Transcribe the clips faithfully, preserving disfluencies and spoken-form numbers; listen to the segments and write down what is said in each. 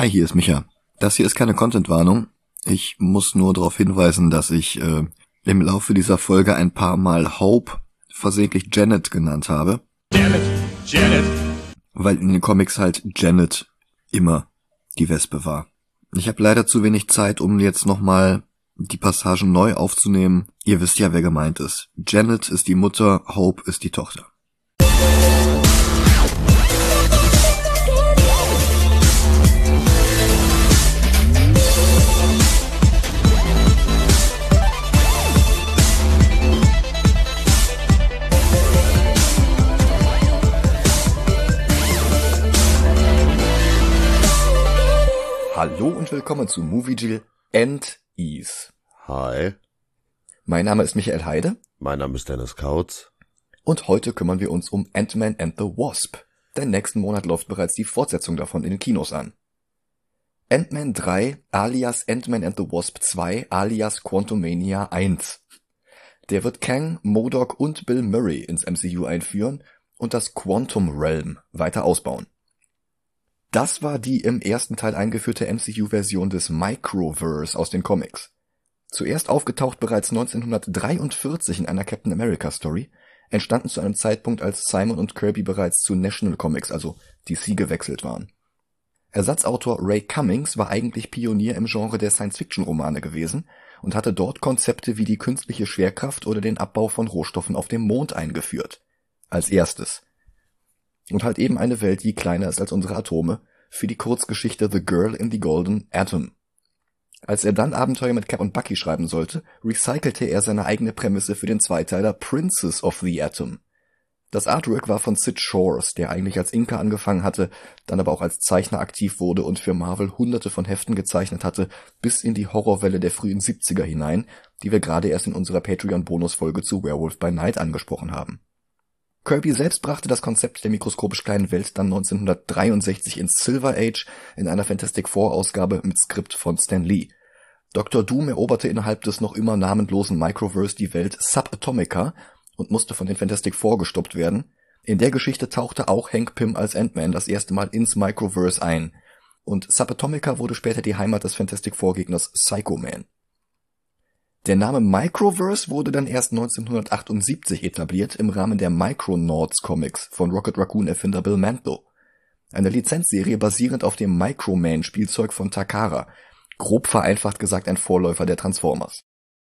Hi, hier ist Micha. Das hier ist keine Content-Warnung. Ich muss nur darauf hinweisen, dass ich äh, im Laufe dieser Folge ein paar Mal Hope versehentlich Janet genannt habe. Janet, Janet. Weil in den Comics halt Janet immer die Wespe war. Ich habe leider zu wenig Zeit, um jetzt nochmal die Passagen neu aufzunehmen. Ihr wisst ja, wer gemeint ist. Janet ist die Mutter, Hope ist die Tochter. Hallo und willkommen zu Movie and Ease. Hi. Mein Name ist Michael Heide. Mein Name ist Dennis Kautz. Und heute kümmern wir uns um Ant-Man and the Wasp. Denn nächsten Monat läuft bereits die Fortsetzung davon in den Kinos an. Ant-Man drei alias Ant-Man and the Wasp zwei alias Quantumania eins. Der wird Kang, MODOK und Bill Murray ins M C U einführen und das Quantum Realm weiter ausbauen. Das war die im ersten Teil eingeführte M C U-Version des Microverse aus den Comics. Zuerst aufgetaucht bereits neunzehnhundertdreiundvierzig in einer Captain America Story, entstanden zu einem Zeitpunkt, als Simon und Kirby bereits zu National Comics, also D C, gewechselt waren. Ersatzautor Ray Cummings war eigentlich Pionier im Genre der Science-Fiction-Romane gewesen und hatte dort Konzepte wie die künstliche Schwerkraft oder den Abbau von Rohstoffen auf dem Mond eingeführt. Als erstes. Und halt eben eine Welt, die kleiner ist als unsere Atome, für die Kurzgeschichte The Girl in the Golden Atom. Als er dann Abenteuer mit Cap und Bucky schreiben sollte, recycelte er seine eigene Prämisse für den Zweiteiler Princess of the Atom. Das Artwork war von Sid Shores, der eigentlich als Inker angefangen hatte, dann aber auch als Zeichner aktiv wurde und für Marvel hunderte von Heften gezeichnet hatte, bis in die Horrorwelle der frühen siebziger hinein, die wir gerade erst in unserer Patreon-Bonusfolge zu Werewolf by Night angesprochen haben. Kirby selbst brachte das Konzept der mikroskopisch kleinen Welt dann neunzehnhundertdreiundsechzig ins Silver Age in einer Fantastic Four-Ausgabe mit Skript von Stan Lee. Doktor Doom eroberte innerhalb des noch immer namenlosen Microverse die Welt Subatomica und musste von den Fantastic Four gestoppt werden. In der Geschichte tauchte auch Hank Pym als Ant-Man das erste Mal ins Microverse ein. Und Subatomica wurde später die Heimat des Fantastic Four-Gegners Psycho-Man. Der Name Microverse wurde dann erst neunzehnhundertachtundsiebzig etabliert im Rahmen der Micronauts Comics von Rocket Raccoon-Erfinder Bill Mantlo. Eine Lizenzserie basierend auf dem Microman-Spielzeug von Takara. Grob vereinfacht gesagt ein Vorläufer der Transformers.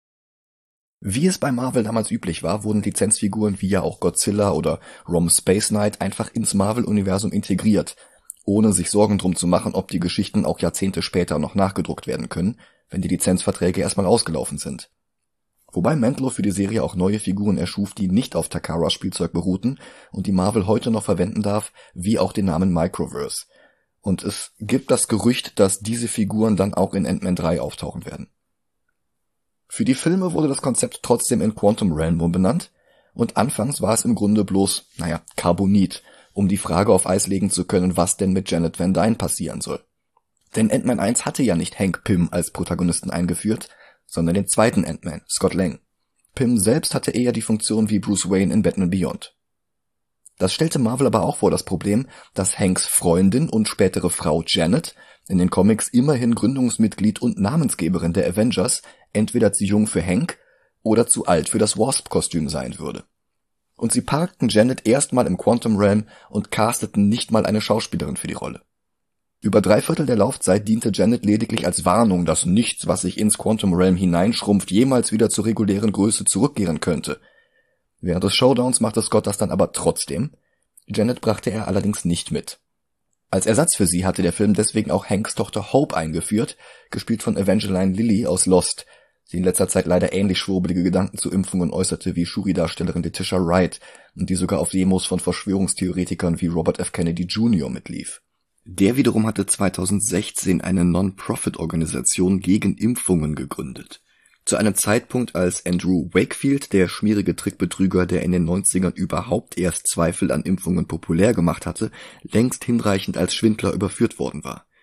Wie es bei Marvel damals üblich war, wurden Lizenzfiguren wie ja auch Godzilla oder Rom Space Knight einfach ins Marvel-Universum integriert, ohne sich Sorgen drum zu machen, ob die Geschichten auch Jahrzehnte später noch nachgedruckt werden können, wenn die Lizenzverträge erstmal ausgelaufen sind. Wobei Mantlo für die Serie auch neue Figuren erschuf, die nicht auf Takaras Spielzeug beruhten und die Marvel heute noch verwenden darf, wie auch den Namen Microverse. Und es gibt das Gerücht, dass diese Figuren dann auch in Ant-Man drei auftauchen werden. Für die Filme wurde das Konzept trotzdem in Quantum Realm umbenannt und anfangs war es im Grunde bloß, naja, Carbonit, um die Frage auf Eis legen zu können, was denn mit Janet Van Dyne passieren soll. Denn Ant-Man eins hatte ja nicht Hank Pym als Protagonisten eingeführt, sondern den zweiten Ant-Man, Scott Lang. Pym selbst hatte eher die Funktion wie Bruce Wayne in Batman Beyond. Das stellte Marvel aber auch vor das Problem, dass Hanks Freundin und spätere Frau Janet, in den Comics immerhin Gründungsmitglied und Namensgeberin der Avengers, entweder zu jung für Hank oder zu alt für das Wasp-Kostüm sein würde. Und sie parkten Janet erstmal im Quantum Realm und casteten nicht mal eine Schauspielerin für die Rolle. Über drei Viertel der Laufzeit diente Janet lediglich als Warnung, dass nichts, was sich ins Quantum Realm hineinschrumpft, jemals wieder zur regulären Größe zurückkehren könnte. Während des Showdowns machte Scott das dann aber trotzdem. Janet brachte er allerdings nicht mit. Als Ersatz für sie hatte der Film deswegen auch Hanks Tochter Hope eingeführt, gespielt von Evangeline Lilly aus Lost, die in letzter Zeit leider ähnlich schwurbelige Gedanken zu Impfungen äußerte wie Shuri-Darstellerin Letitia Wright und die sogar auf Demos von Verschwörungstheoretikern wie Robert F. Kennedy Junior mitlief. Der wiederum hatte zweitausendsechzehn eine Non-Profit-Organisation gegen Impfungen gegründet. Zu einem Zeitpunkt, als Andrew Wakefield, der schmierige Trickbetrüger, der in den neunzigern überhaupt erst Zweifel an Impfungen populär gemacht hatte, längst hinreichend als Schwindler überführt worden war.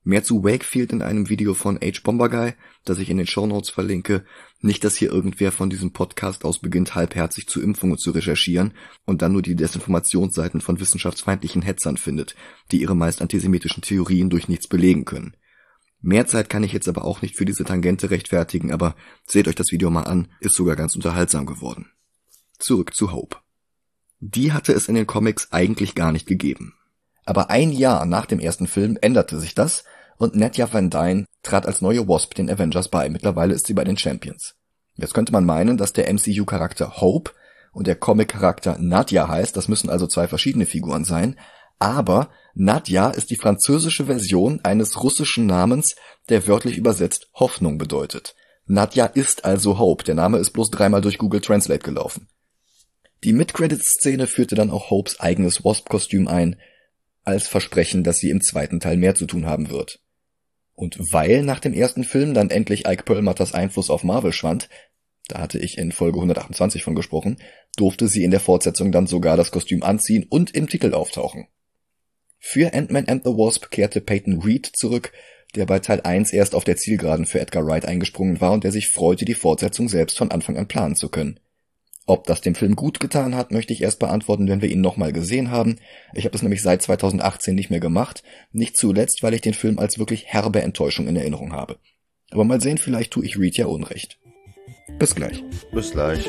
Mehr zu Wakefield in einem Video von H. Bomberguy, das ich in den Shownotes verlinke. Nicht, dass hier irgendwer von diesem Podcast aus beginnt, halbherzig zu Impfungen zu recherchieren und dann nur die Desinformationsseiten von wissenschaftsfeindlichen Hetzern findet, die ihre meist antisemitischen Theorien durch nichts belegen können. Mehr Zeit kann ich jetzt aber auch nicht für diese Tangente rechtfertigen, aber seht euch das Video mal an, ist sogar ganz unterhaltsam geworden. Zurück zu Hope. Die hatte es in den Comics eigentlich gar nicht gegeben. Aber ein Jahr nach dem ersten Film änderte sich das und Nadia Van Dyne trat als neue Wasp den Avengers bei. Mittlerweile ist sie bei den Champions. Jetzt könnte man meinen, dass der M C U-Charakter Hope und der Comic-Charakter Nadia heißt, das müssen also zwei verschiedene Figuren sein, aber Nadia ist die französische Version eines russischen Namens, der wörtlich übersetzt Hoffnung bedeutet. Nadia ist also Hope, der Name ist bloß dreimal durch Google Translate gelaufen. Die Mid-Credits-Szene führte dann auch Hopes eigenes Wasp-Kostüm ein, als Versprechen, dass sie im zweiten Teil mehr zu tun haben wird. Und weil nach dem ersten Film dann endlich Ike Perlmutters Einfluss auf Marvel schwand, da hatte ich in Folge hundertachtundzwanzig von gesprochen, durfte sie in der Fortsetzung dann sogar das Kostüm anziehen und im Titel auftauchen. Für Ant-Man and the Wasp kehrte Peyton Reed zurück, der bei Teil eins erst auf der Zielgeraden für Edgar Wright eingesprungen war und der sich freute, die Fortsetzung selbst von Anfang an planen zu können. Ob das dem Film gut getan hat, möchte ich erst beantworten, wenn wir ihn nochmal gesehen haben. Ich habe das nämlich seit zweitausendachtzehn nicht mehr gemacht, nicht zuletzt, weil ich den Film als wirklich herbe Enttäuschung in Erinnerung habe. Aber mal sehen, vielleicht tue ich Reed ja Unrecht. Bis gleich. Bis gleich.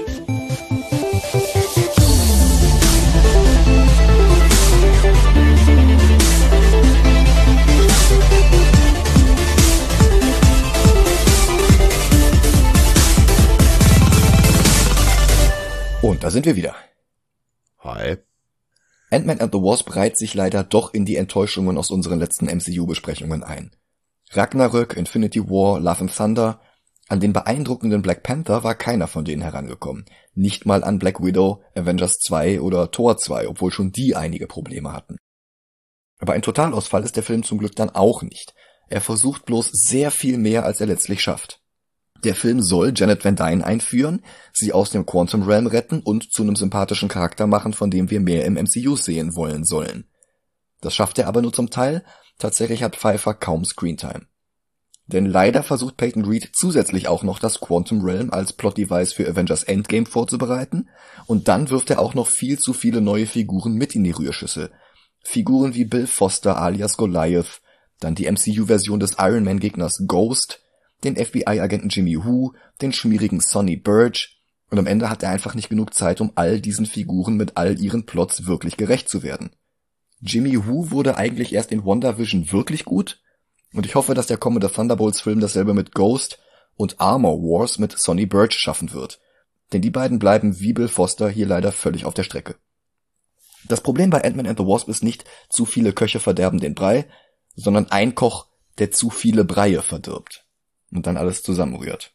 Und da sind wir wieder. Hi. Ant-Man and the Wasp reiht sich leider doch in die Enttäuschungen aus unseren letzten M C U-Besprechungen ein. Ragnarök, Infinity War, Love and Thunder, an den beeindruckenden Black Panther war keiner von denen herangekommen. Nicht mal an Black Widow, Avengers zwei oder Thor zwei, obwohl schon die einige Probleme hatten. Aber ein Totalausfall ist der Film zum Glück dann auch nicht. Er versucht bloß sehr viel mehr, als er letztlich schafft. Der Film soll Janet Van Dyne einführen, sie aus dem Quantum Realm retten und zu einem sympathischen Charakter machen, von dem wir mehr im M C U sehen wollen sollen. Das schafft er aber nur zum Teil, tatsächlich hat Pfeiffer kaum Screentime. Denn leider versucht Peyton Reed zusätzlich auch noch das Quantum Realm als Plot-Device für Avengers Endgame vorzubereiten und dann wirft er auch noch viel zu viele neue Figuren mit in die Rührschüssel. Figuren wie Bill Foster alias Goliath, dann die M C U-Version des Iron Man-Gegners Ghost, den F B I-Agenten Jimmy Woo, den schmierigen Sonny Burch, und am Ende hat er einfach nicht genug Zeit, um all diesen Figuren mit all ihren Plots wirklich gerecht zu werden. Jimmy Woo wurde eigentlich erst in WandaVision wirklich gut, und ich hoffe, dass der kommende Thunderbolts-Film dasselbe mit Ghost und Armor Wars mit Sonny Burch schaffen wird, denn die beiden bleiben wie Bill Foster hier leider völlig auf der Strecke. Das Problem bei Ant-Man and the Wasp ist nicht, zu viele Köche verderben den Brei, sondern ein Koch, der zu viele Breie verdirbt und dann alles zusammenrührt.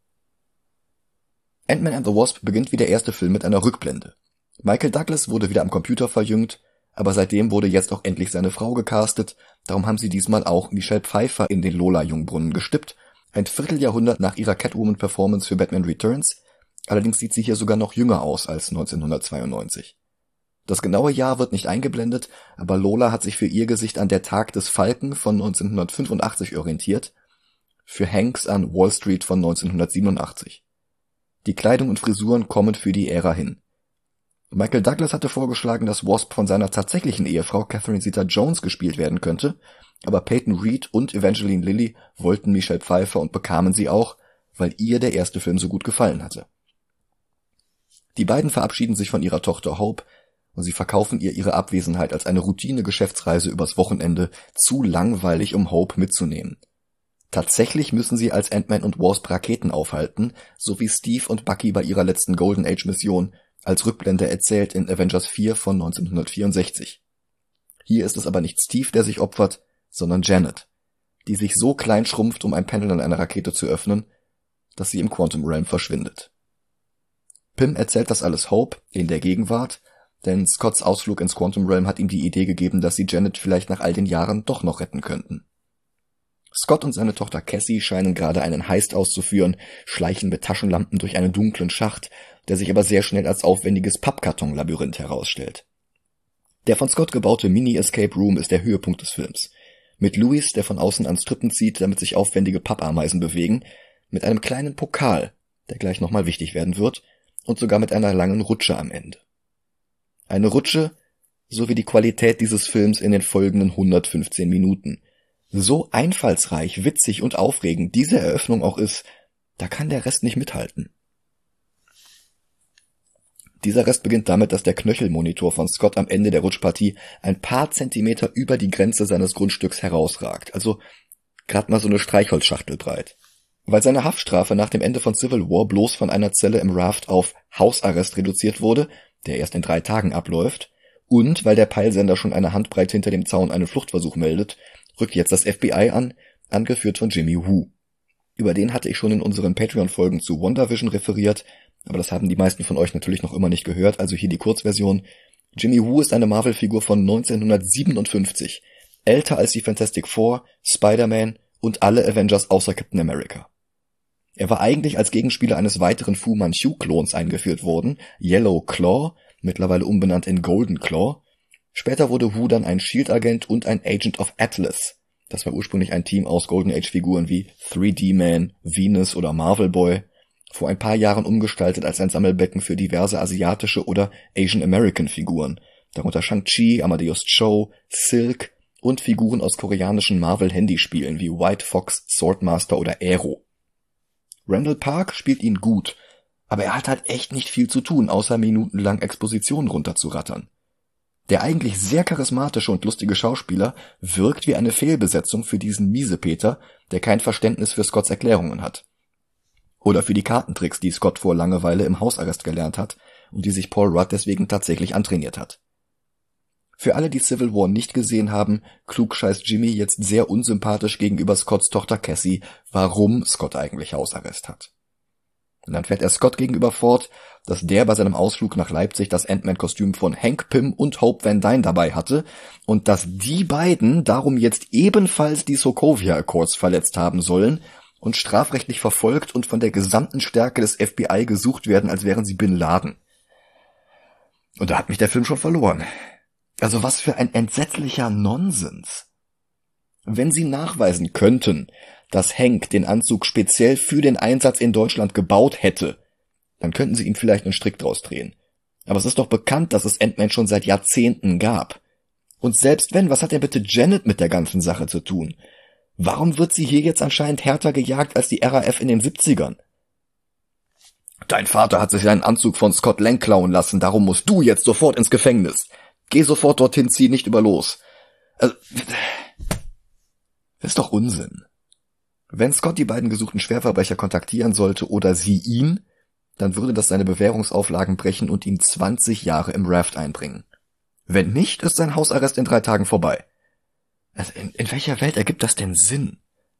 Ant-Man and the Wasp beginnt wie der erste Film mit einer Rückblende. Michael Douglas wurde wieder am Computer verjüngt, aber seitdem wurde jetzt auch endlich seine Frau gecastet, darum haben sie diesmal auch Michelle Pfeiffer in den Lola-Jungbrunnen gestippt, ein Vierteljahrhundert nach ihrer Catwoman-Performance für Batman Returns, allerdings sieht sie hier sogar noch jünger aus als neunzehnhundertzweiundneunzig. Das genaue Jahr wird nicht eingeblendet, aber Lola hat sich für ihr Gesicht an Der Tag des Falken von neunzehnhundertfünfundachtzig orientiert, für Hanks an Wall Street von neunzehnhundertsiebenundachtzig. Die Kleidung und Frisuren kommen für die Ära hin. Michael Douglas hatte vorgeschlagen, dass Wasp von seiner tatsächlichen Ehefrau Catherine Zeta-Jones gespielt werden könnte, aber Peyton Reed und Evangeline Lilly wollten Michelle Pfeiffer und bekamen sie auch, weil ihr der erste Film so gut gefallen hatte. Die beiden verabschieden sich von ihrer Tochter Hope und sie verkaufen ihr ihre Abwesenheit als eine Routine-Geschäftsreise übers Wochenende, zu langweilig, um Hope mitzunehmen. Tatsächlich müssen sie als Ant-Man und Wasp Raketen aufhalten, so wie Steve und Bucky bei ihrer letzten Golden Age Mission, als Rückblende erzählt in Avengers vier von neunzehnhundertvierundsechzig. Hier ist es aber nicht Steve, der sich opfert, sondern Janet, die sich so klein schrumpft, um ein Panel an einer Rakete zu öffnen, dass sie im Quantum Realm verschwindet. Pym erzählt das alles Hope in der Gegenwart, denn Scotts Ausflug ins Quantum Realm hat ihm die Idee gegeben, dass sie Janet vielleicht nach all den Jahren doch noch retten könnten. Scott und seine Tochter Cassie scheinen gerade einen Heist auszuführen, schleichen mit Taschenlampen durch einen dunklen Schacht, der sich aber sehr schnell als aufwendiges Pappkarton-Labyrinth herausstellt. Der von Scott gebaute Mini-Escape Room ist der Höhepunkt des Films. Mit Louis, der von außen an Strippen zieht, damit sich aufwendige Pappameisen bewegen, mit einem kleinen Pokal, der gleich nochmal wichtig werden wird, und sogar mit einer langen Rutsche am Ende. Eine Rutsche, so wie die Qualität dieses Films in den folgenden hundertfünfzehn Minuten. So einfallsreich, witzig und aufregend diese Eröffnung auch ist, da kann der Rest nicht mithalten. Dieser Rest beginnt damit, dass der Knöchelmonitor von Scott am Ende der Rutschpartie ein paar Zentimeter über die Grenze seines Grundstücks herausragt, also gerade mal so eine Streichholzschachtel breit. Weil seine Haftstrafe nach dem Ende von Civil War bloß von einer Zelle im Raft auf Hausarrest reduziert wurde, der erst in drei Tagen abläuft, und weil der Peilsender schon eine Handbreit hinter dem Zaun einen Fluchtversuch meldet, rückt jetzt das F B I an, angeführt von Jimmy Woo. Über den hatte ich schon in unseren Patreon-Folgen zu WandaVision referiert, aber das haben die meisten von euch natürlich noch immer nicht gehört, also hier die Kurzversion. Jimmy Woo ist eine Marvel-Figur von neunzehnhundertsiebenundfünfzig, älter als die Fantastic Four, Spider-Man und alle Avengers außer Captain America. Er war eigentlich als Gegenspieler eines weiteren Fu Manchu-Klons eingeführt worden, Yellow Claw, mittlerweile umbenannt in Golden Claw. Später wurde Wu dann ein Shield-Agent und ein Agent of Atlas. Das war ursprünglich ein Team aus Golden Age-Figuren wie drei D Man, Venus oder Marvel Boy, vor ein paar Jahren umgestaltet als ein Sammelbecken für diverse asiatische oder Asian American Figuren, darunter Shang-Chi, Amadeus Cho, Silk und Figuren aus koreanischen Marvel-Handyspielen wie White Fox, Swordmaster oder Aero. Randall Park spielt ihn gut, aber er hat halt echt nicht viel zu tun, außer minutenlang Expositionen runterzurattern. Der eigentlich sehr charismatische und lustige Schauspieler wirkt wie eine Fehlbesetzung für diesen Miesepeter, der kein Verständnis für Scotts Erklärungen hat. Oder für die Kartentricks, die Scott vor Langeweile im Hausarrest gelernt hat und die sich Paul Rudd deswegen tatsächlich antrainiert hat. Für alle, die Civil War nicht gesehen haben, klugscheißt Jimmy jetzt sehr unsympathisch gegenüber Scotts Tochter Cassie, warum Scott eigentlich Hausarrest hat. Und dann fährt er Scott gegenüber fort, dass der bei seinem Ausflug nach Leipzig das Ant-Man-Kostüm von Hank Pym und Hope Van Dyne dabei hatte und dass die beiden darum jetzt ebenfalls die Sokovia Accords verletzt haben sollen und strafrechtlich verfolgt und von der gesamten Stärke des F B I gesucht werden, als wären sie Bin Laden. Und da hat mich der Film schon verloren. Also was für ein entsetzlicher Nonsens. Wenn sie nachweisen könnten, dass Hank den Anzug speziell für den Einsatz in Deutschland gebaut hätte, dann könnten sie ihm vielleicht einen Strick draus drehen. Aber es ist doch bekannt, dass es Ant-Man schon seit Jahrzehnten gab. Und selbst wenn, was hat denn bitte Janet mit der ganzen Sache zu tun? Warum wird sie hier jetzt anscheinend härter gejagt als die R A F in den siebzigern? Dein Vater hat sich seinen Anzug von Scott Lang klauen lassen, darum musst du jetzt sofort ins Gefängnis. Geh sofort dorthin, zieh nicht über los. Also, das ist doch Unsinn. Wenn Scott die beiden gesuchten Schwerverbrecher kontaktieren sollte oder sie ihn, dann würde das seine Bewährungsauflagen brechen und ihn zwanzig Jahre im Raft einbringen. Wenn nicht, ist sein Hausarrest in drei Tagen vorbei. Also in, in welcher Welt ergibt das denn Sinn?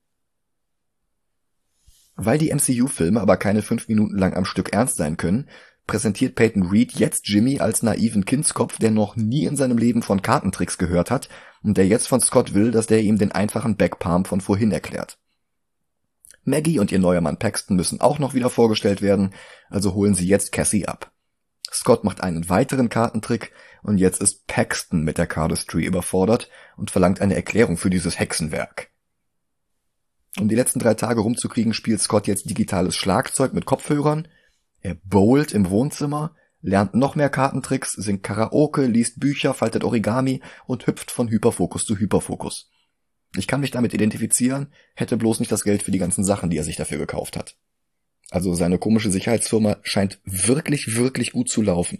Weil die M C U-Filme aber keine fünf Minuten lang am Stück ernst sein können, präsentiert Peyton Reed jetzt Jimmy als naiven Kindskopf, der noch nie in seinem Leben von Kartentricks gehört hat und der jetzt von Scott will, dass der ihm den einfachen Backpalm von vorhin erklärt. Maggie und ihr neuer Mann Paxton müssen auch noch wieder vorgestellt werden, also holen sie jetzt Cassie ab. Scott macht einen weiteren Kartentrick und jetzt ist Paxton mit der Cardistry überfordert und verlangt eine Erklärung für dieses Hexenwerk. Um die letzten drei Tage rumzukriegen, spielt Scott jetzt digitales Schlagzeug mit Kopfhörern, er bowlt im Wohnzimmer, lernt noch mehr Kartentricks, singt Karaoke, liest Bücher, faltet Origami und hüpft von Hyperfokus zu Hyperfokus. Ich kann mich damit identifizieren, hätte bloß nicht das Geld für die ganzen Sachen, die er sich dafür gekauft hat. Also seine komische Sicherheitsfirma scheint wirklich, wirklich gut zu laufen.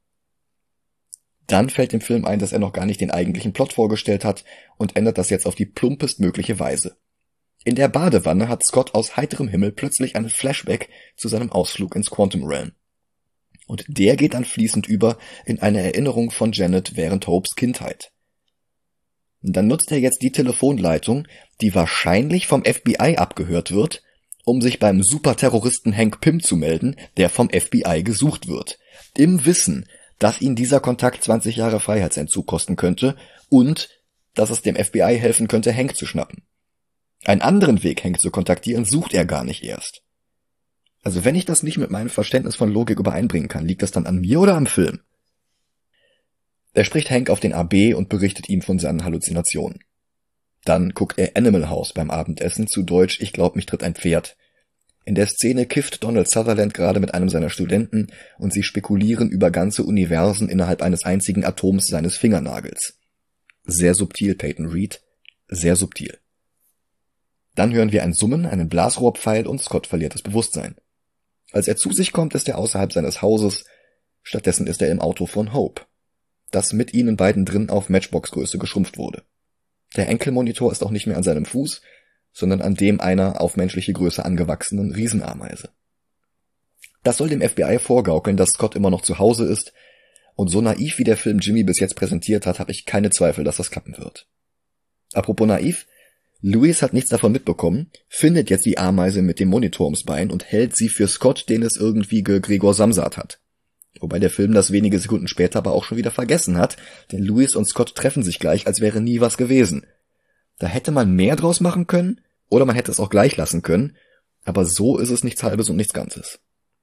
Dann fällt dem Film ein, dass er noch gar nicht den eigentlichen Plot vorgestellt hat und ändert das jetzt auf die plumpestmögliche Weise. In der Badewanne hat Scott aus heiterem Himmel plötzlich einen Flashback zu seinem Ausflug ins Quantum Realm. Und der geht dann fließend über in eine Erinnerung von Janet während Hopes Kindheit. Dann nutzt er jetzt die Telefonleitung, die wahrscheinlich vom F B I abgehört wird, um sich beim Superterroristen Hank Pym zu melden, der vom F B I gesucht wird. Im Wissen, dass ihn dieser Kontakt zwanzig Jahre Freiheitsentzug kosten könnte und dass es dem F B I helfen könnte, Hank zu schnappen. Einen anderen Weg, Hank zu kontaktieren, sucht er gar nicht erst. Also wenn ich das nicht mit meinem Verständnis von Logik übereinbringen kann, liegt das dann an mir oder am Film? Er spricht Hank auf den A B und berichtet ihm von seinen Halluzinationen. Dann guckt er Animal House beim Abendessen, zu Deutsch Ich glaub, mich tritt ein Pferd. In der Szene kifft Donald Sutherland gerade mit einem seiner Studenten und sie spekulieren über ganze Universen innerhalb eines einzigen Atoms seines Fingernagels. Sehr subtil, Peyton Reed, sehr subtil. Dann hören wir ein Summen, einen Blasrohrpfeil und Scott verliert das Bewusstsein. Als er zu sich kommt, ist er außerhalb seines Hauses, stattdessen ist er im Auto von Hope, das mit ihnen beiden drin auf Matchbox-Größe geschrumpft wurde. Der Enkelmonitor ist auch nicht mehr an seinem Fuß, sondern an dem einer auf menschliche Größe angewachsenen Riesenameise. Das soll dem F B I vorgaukeln, dass Scott immer noch zu Hause ist, und so naiv wie der Film Jimmy bis jetzt präsentiert hat, habe ich keine Zweifel, dass das klappen wird. Apropos naiv, Louis hat nichts davon mitbekommen, findet jetzt die Ameise mit dem Monitor ums Bein und hält sie für Scott, den es irgendwie Gregor Samsat hat. Wobei der Film das wenige Sekunden später aber auch schon wieder vergessen hat, denn Louis und Scott treffen sich gleich, als wäre nie was gewesen. Da hätte man mehr draus machen können, oder man hätte es auch gleich lassen können, aber so ist es nichts Halbes und nichts Ganzes.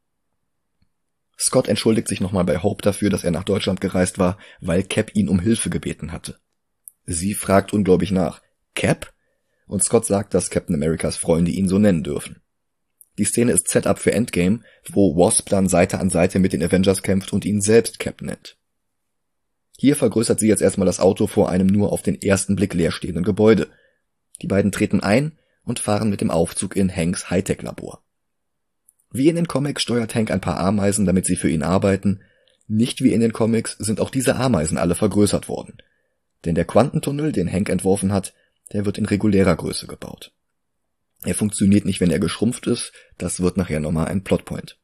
Scott entschuldigt sich nochmal bei Hope dafür, dass er nach Deutschland gereist war, weil Cap ihn um Hilfe gebeten hatte. Sie fragt ungläubig nach, Cap? Und Scott sagt, dass Captain Americas Freunde ihn so nennen dürfen. Die Szene ist Setup für Endgame, wo Wasp dann Seite an Seite mit den Avengers kämpft und ihn selbst Cap nennt. Hier vergrößert sie jetzt erstmal das Auto vor einem nur auf den ersten Blick leerstehenden Gebäude. Die beiden treten ein und fahren mit dem Aufzug in Hanks Hightech-Labor. Wie in den Comics steuert Hank ein paar Ameisen, damit sie für ihn arbeiten. Nicht wie in den Comics sind auch diese Ameisen alle vergrößert worden. Denn der Quantentunnel, den Hank entworfen hat, der wird in regulärer Größe gebaut. Er funktioniert nicht, wenn er geschrumpft ist, das wird nachher nochmal ein Plotpoint.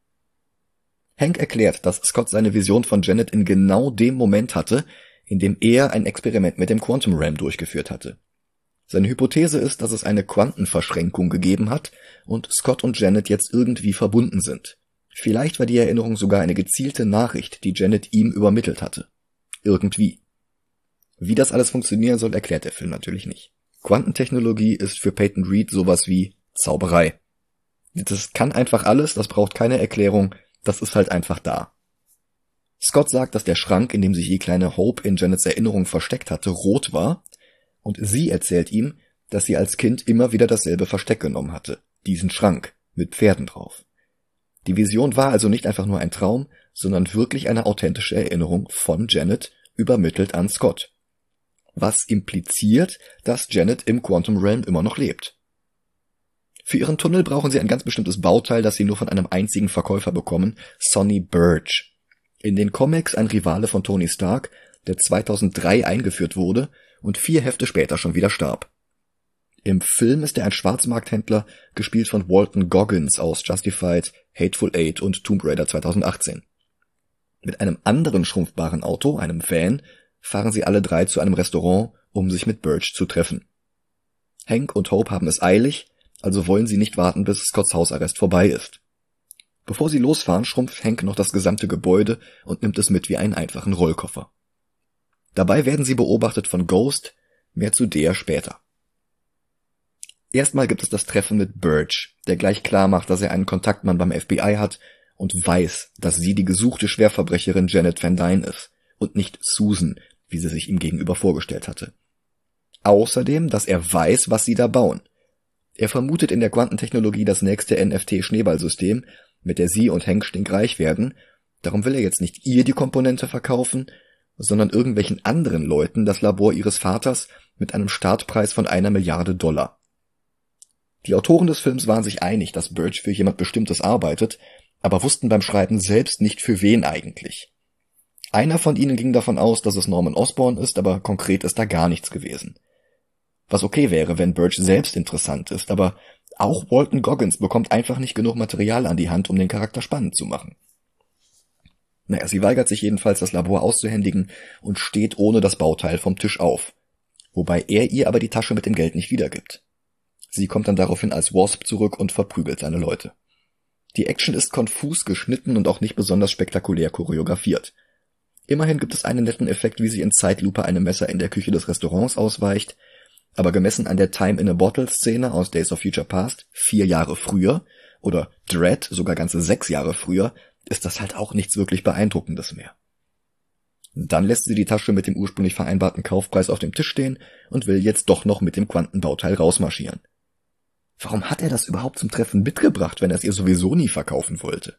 Hank erklärt, dass Scott seine Vision von Janet in genau dem Moment hatte, in dem er ein Experiment mit dem Quantum Realm durchgeführt hatte. Seine Hypothese ist, dass es eine Quantenverschränkung gegeben hat und Scott und Janet jetzt irgendwie verbunden sind. Vielleicht war die Erinnerung sogar eine gezielte Nachricht, die Janet ihm übermittelt hatte. Irgendwie. Wie das alles funktionieren soll, erklärt der Film natürlich nicht. Quantentechnologie ist für Peyton Reed sowas wie Zauberei. Das kann einfach alles, das braucht keine Erklärung, das ist halt einfach da. Scott sagt, dass der Schrank, in dem sich die kleine Hope in Janets Erinnerung versteckt hatte, rot war, und sie erzählt ihm, dass sie als Kind immer wieder dasselbe Versteck genommen hatte, diesen Schrank, mit Pferden drauf. Die Vision war also nicht einfach nur ein Traum, sondern wirklich eine authentische Erinnerung von Janet, übermittelt an Scott. Was impliziert, dass Janet im Quantum Realm immer noch lebt. Für ihren Tunnel brauchen sie ein ganz bestimmtes Bauteil, das sie nur von einem einzigen Verkäufer bekommen, Sonny Burch. In den Comics ein Rivale von Tony Stark, der zweitausenddrei eingeführt wurde und vier Hefte später schon wieder starb. Im Film ist er ein Schwarzmarkthändler, gespielt von Walton Goggins aus Justified, Hateful Eight und Tomb Raider zweitausendachtzehn. Mit einem anderen schrumpfbaren Auto, einem Van, fahren sie alle drei zu einem Restaurant, um sich mit Burch zu treffen. Hank und Hope haben es eilig, also wollen sie nicht warten, bis Scotts Hausarrest vorbei ist. Bevor sie losfahren, schrumpft Hank noch das gesamte Gebäude und nimmt es mit wie einen einfachen Rollkoffer. Dabei werden sie beobachtet von Ghost, mehr zu der später. Erstmal gibt es das Treffen mit Burch, der gleich klar macht, dass er einen Kontaktmann beim F B I hat und weiß, dass sie die gesuchte Schwerverbrecherin Janet Van Dyne ist und nicht Susan, wie sie sich ihm gegenüber vorgestellt hatte. Außerdem, dass er weiß, was sie da bauen. Er vermutet in der Quantentechnologie das nächste N F T-Schneeballsystem, mit der sie und Hank stinkreich werden, darum will er jetzt nicht ihr die Komponente verkaufen, sondern irgendwelchen anderen Leuten das Labor ihres Vaters mit einem Startpreis von einer Milliarde Dollar. Die Autoren des Films waren sich einig, dass Burch für jemand Bestimmtes arbeitet, aber wussten beim Schreiben selbst nicht für wen eigentlich. Einer von ihnen ging davon aus, dass es Norman Osborn ist, aber konkret ist da gar nichts gewesen. Was okay wäre, wenn Burch selbst interessant ist, aber auch Walton Goggins bekommt einfach nicht genug Material an die Hand, um den Charakter spannend zu machen. Naja, sie weigert sich jedenfalls, das Labor auszuhändigen und steht ohne das Bauteil vom Tisch auf, wobei er ihr aber die Tasche mit dem Geld nicht wiedergibt. Sie kommt dann daraufhin als Wasp zurück und verprügelt seine Leute. Die Action ist konfus geschnitten und auch nicht besonders spektakulär choreografiert. Immerhin gibt es einen netten Effekt, wie sie in Zeitlupe einem Messer in der Küche des Restaurants ausweicht, aber gemessen an der Time-in-a-Bottle-Szene aus Days of Future Past, vier Jahre früher, oder Dread, sogar ganze sechs Jahre früher, ist das halt auch nichts wirklich Beeindruckendes mehr. Dann lässt sie die Tasche mit dem ursprünglich vereinbarten Kaufpreis auf dem Tisch stehen und will jetzt doch noch mit dem Quantenbauteil rausmarschieren. Warum hat er das überhaupt zum Treffen mitgebracht, wenn er es ihr sowieso nie verkaufen wollte?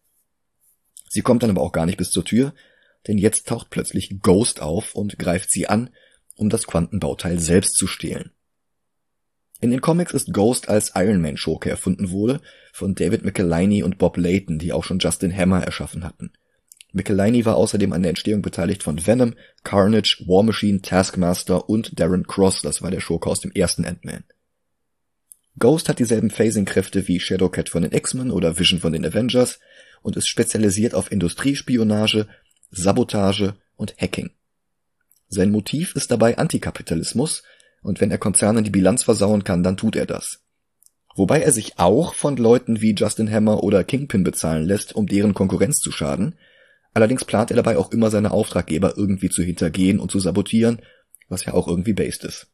Sie kommt dann aber auch gar nicht bis zur Tür, denn jetzt taucht plötzlich Ghost auf und greift sie an, um das Quantenbauteil selbst zu stehlen. In den Comics ist Ghost als Iron Man-Schurke erfunden wurde, von David Michelinie und Bob Layton, die auch schon Justin Hammer erschaffen hatten. Michelinie war außerdem an der Entstehung beteiligt von Venom, Carnage, War Machine, Taskmaster und Darren Cross, das war der Schurke aus dem ersten Ant-Man. Ghost hat dieselben Phasing-Kräfte wie Shadowcat von den X-Men oder Vision von den Avengers und ist spezialisiert auf Industriespionage, Sabotage und Hacking. Sein Motiv ist dabei Antikapitalismus, und wenn er Konzernen die Bilanz versauen kann, dann tut er das. Wobei er sich auch von Leuten wie Justin Hammer oder Kingpin bezahlen lässt, um deren Konkurrenz zu schaden. Allerdings plant er dabei auch immer seine Auftraggeber irgendwie zu hintergehen und zu sabotieren, was ja auch irgendwie based ist.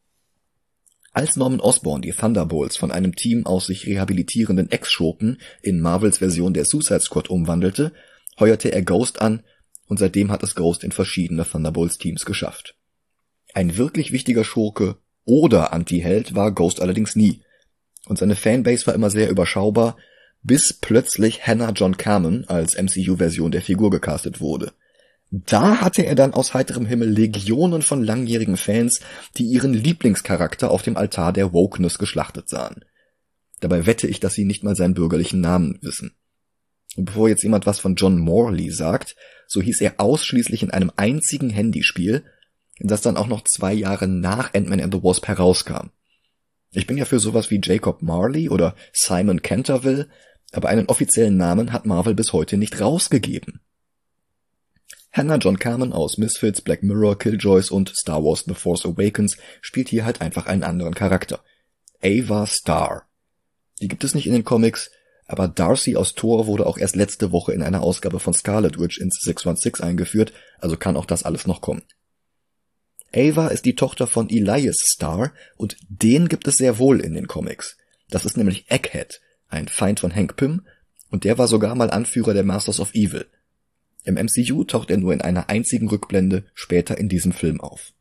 Als Norman Osborn die Thunderbolts von einem Team aus sich rehabilitierenden Ex-Schurken in Marvels Version der Suicide Squad umwandelte, heuerte er Ghost an, und seitdem hat es Ghost in verschiedene Thunderbolts-Teams geschafft. Ein wirklich wichtiger Schurke oder Anti-Held war Ghost allerdings nie, und seine Fanbase war immer sehr überschaubar, bis plötzlich Hannah John Kamen als M C U-Version der Figur gecastet wurde. Da hatte er dann aus heiterem Himmel Legionen von langjährigen Fans, die ihren Lieblingscharakter auf dem Altar der Wokeness geschlachtet sahen. Dabei wette ich, dass sie nicht mal seinen bürgerlichen Namen wissen. Und bevor jetzt jemand was von John Morley sagt, so hieß er ausschließlich in einem einzigen Handyspiel, das dann auch noch zwei Jahre nach Ant-Man and the Wasp herauskam. Ich bin ja für sowas wie Jacob Marley oder Simon Canterville, aber einen offiziellen Namen hat Marvel bis heute nicht rausgegeben. Hannah John Kamen aus Misfits, Black Mirror, Killjoys und Star Wars The Force Awakens spielt hier halt einfach einen anderen Charakter. Ava Starr. Die gibt es nicht in den Comics, aber Darcy aus Thor wurde auch erst letzte Woche in einer Ausgabe von Scarlet Witch ins sechs eins sechs eingeführt, also kann auch das alles noch kommen. Ava ist die Tochter von Elias Starr und den gibt es sehr wohl in den Comics. Das ist nämlich Egghead, ein Feind von Hank Pym, und der war sogar mal Anführer der Masters of Evil. Im M C U taucht er nur in einer einzigen Rückblende später in diesem Film auf.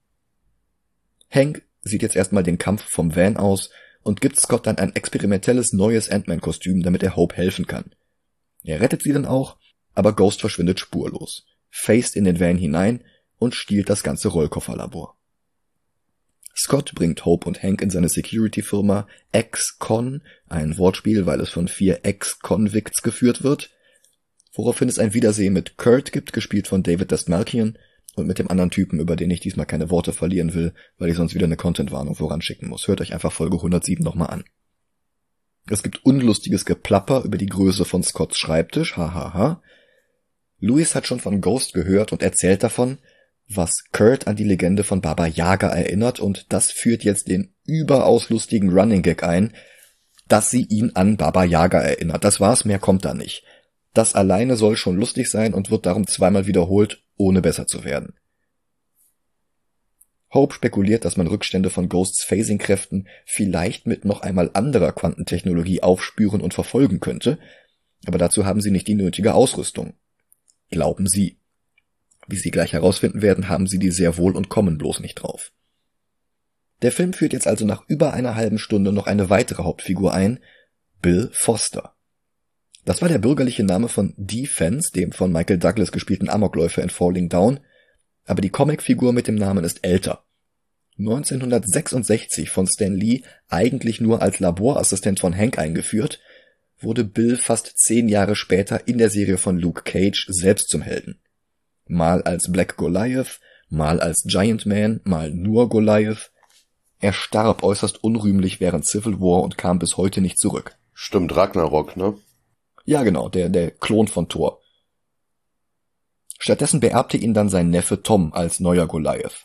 Hank sieht jetzt erstmal den Kampf vom Van aus und gibt Scott dann ein experimentelles neues Ant-Man-Kostüm, damit er Hope helfen kann. Er rettet sie dann auch, aber Ghost verschwindet spurlos, faced in den Van hinein und stiehlt das ganze Rollkofferlabor. Scott bringt Hope und Hank in seine Security-Firma Ex-Con, ein Wortspiel, weil es von vier Ex-Convicts geführt wird, woraufhin es ein Wiedersehen mit Kurt gibt, gespielt von David Dastmalchian, und mit dem anderen Typen, über den ich diesmal keine Worte verlieren will, weil ich sonst wieder eine Content-Warnung voranschicken muss. Hört euch einfach Folge hundertsieben nochmal an. Es gibt unlustiges Geplapper über die Größe von Scotts Schreibtisch, hahaha. Louis hat schon von Ghost gehört und erzählt davon, was Kurt an die Legende von Baba Yaga erinnert, und das führt jetzt den überaus lustigen Running Gag ein, dass sie ihn an Baba Yaga erinnert. Das war's, mehr kommt da nicht. Das alleine soll schon lustig sein und wird darum zweimal wiederholt, ohne besser zu werden. Hope spekuliert, dass man Rückstände von Ghosts Phasing-Kräften vielleicht mit noch einmal anderer Quantentechnologie aufspüren und verfolgen könnte, aber dazu haben sie nicht die nötige Ausrüstung. Glauben sie. Wie sie gleich herausfinden werden, haben sie die sehr wohl und kommen bloß nicht drauf. Der Film führt jetzt also nach über einer halben Stunde noch eine weitere Hauptfigur ein, Bill Foster. Das war der bürgerliche Name von Defense, dem von Michael Douglas gespielten Amokläufer in Falling Down, aber die Comicfigur mit dem Namen ist älter. neunzehnhundertsechsundsechzig von Stan Lee eigentlich nur als Laborassistent von Hank eingeführt, wurde Bill fast zehn Jahre später in der Serie von Luke Cage selbst zum Helden. Mal als Black Goliath, mal als Giant Man, mal nur Goliath. Er starb äußerst unrühmlich während Civil War und kam bis heute nicht zurück. Stimmt, Ragnarok, ne? Ja, genau, der, der Klon von Thor. Stattdessen beerbte ihn dann sein Neffe Tom als neuer Goliath.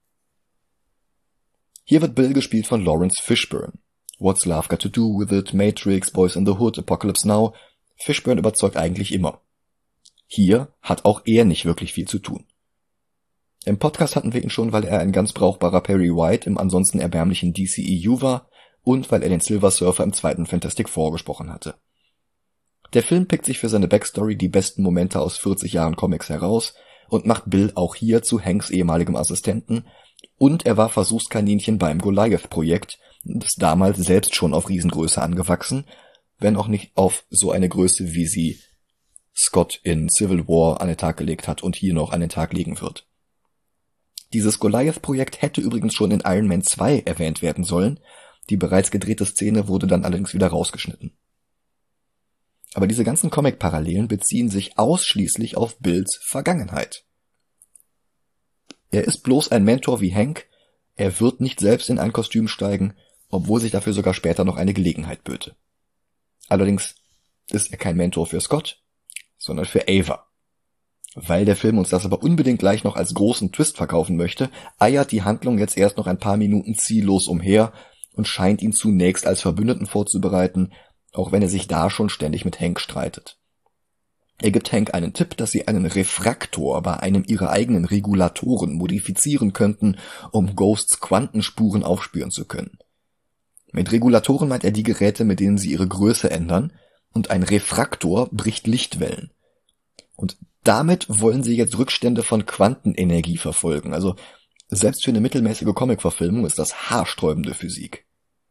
Hier wird Bill gespielt von Lawrence Fishburne. What's Love Got to Do With It, Matrix, Boys in the Hood, Apocalypse Now. Fishburne überzeugt eigentlich immer. Hier hat auch er nicht wirklich viel zu tun. Im Podcast hatten wir ihn schon, weil er ein ganz brauchbarer Perry White im ansonsten erbärmlichen D C E U war und weil er den Silver Surfer im zweiten Fantastic Four gesprochen hatte. Der Film pickt sich für seine Backstory die besten Momente aus vierzig Jahren Comics heraus und macht Bill auch hier zu Hanks ehemaligem Assistenten, und er war Versuchskaninchen beim Goliath-Projekt und ist damals selbst schon auf Riesengröße angewachsen, wenn auch nicht auf so eine Größe, wie sie Scott in Civil War an den Tag gelegt hat und hier noch an den Tag legen wird. Dieses Goliath-Projekt hätte übrigens schon in Iron Man zwei erwähnt werden sollen, die bereits gedrehte Szene wurde dann allerdings wieder rausgeschnitten. Aber diese ganzen Comic-Parallelen beziehen sich ausschließlich auf Bills Vergangenheit. Er ist bloß ein Mentor wie Hank, er wird nicht selbst in ein Kostüm steigen, obwohl sich dafür sogar später noch eine Gelegenheit böte. Allerdings ist er kein Mentor für Scott, sondern für Ava. Weil der Film uns das aber unbedingt gleich noch als großen Twist verkaufen möchte, eiert die Handlung jetzt erst noch ein paar Minuten ziellos umher und scheint ihn zunächst als Verbündeten vorzubereiten, auch wenn er sich da schon ständig mit Hank streitet. Er gibt Hank einen Tipp, dass sie einen Refraktor bei einem ihrer eigenen Regulatoren modifizieren könnten, um Ghosts Quantenspuren aufspüren zu können. Mit Regulatoren meint er die Geräte, mit denen sie ihre Größe ändern, und ein Refraktor bricht Lichtwellen. Und damit wollen sie jetzt Rückstände von Quantenenergie verfolgen. Also selbst für eine mittelmäßige Comic-Verfilmung ist das haarsträubende Physik.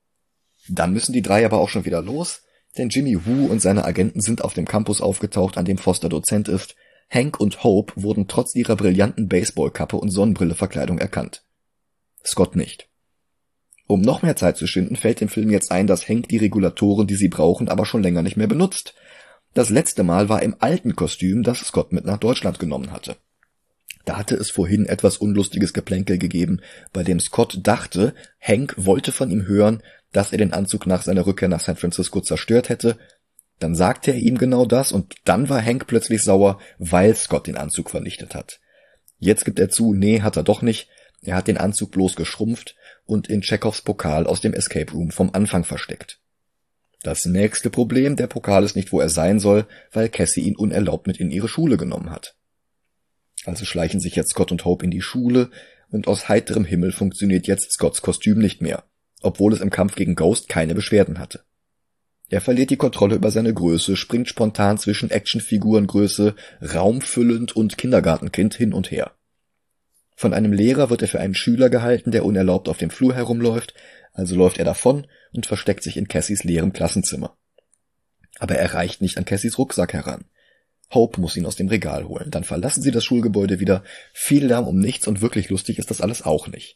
Dann müssen die drei aber auch schon wieder los, denn Jimmy Woo und seine Agenten sind auf dem Campus aufgetaucht, an dem Foster Dozent ist. Hank und Hope wurden trotz ihrer brillanten Baseballkappe und Sonnenbrilleverkleidung erkannt. Scott nicht. Um noch mehr Zeit zu schinden, fällt dem Film jetzt ein, dass Hank die Regulatoren, die sie brauchen, aber schon länger nicht mehr benutzt. Das letzte Mal war im alten Kostüm, das Scott mit nach Deutschland genommen hatte. Da hatte es vorhin etwas unlustiges Geplänkel gegeben, bei dem Scott dachte, Hank wollte von ihm hören, dass er den Anzug nach seiner Rückkehr nach San Francisco zerstört hätte. Dann sagte er ihm genau das und dann war Hank plötzlich sauer, weil Scott den Anzug vernichtet hat. Jetzt gibt er zu, nee, hat er doch nicht. Er hat den Anzug bloß geschrumpft und in Chekhovs Pokal aus dem Escape Room vom Anfang versteckt. Das nächste Problem, der Pokal ist nicht, wo er sein soll, weil Cassie ihn unerlaubt mit in ihre Schule genommen hat. Also schleichen sich jetzt Scott und Hope in die Schule und aus heiterem Himmel funktioniert jetzt Scotts Kostüm nicht mehr, obwohl es im Kampf gegen Ghost keine Beschwerden hatte. Er verliert die Kontrolle über seine Größe, springt spontan zwischen Actionfigurengröße, raumfüllend und Kindergartenkind hin und her. Von einem Lehrer wird er für einen Schüler gehalten, der unerlaubt auf dem Flur herumläuft, also läuft er davon und versteckt sich in Cassies leerem Klassenzimmer. Aber er reicht nicht an Cassies Rucksack heran. Hope muss ihn aus dem Regal holen. Dann verlassen sie das Schulgebäude wieder. Viel Lärm um nichts und wirklich lustig ist das alles auch nicht.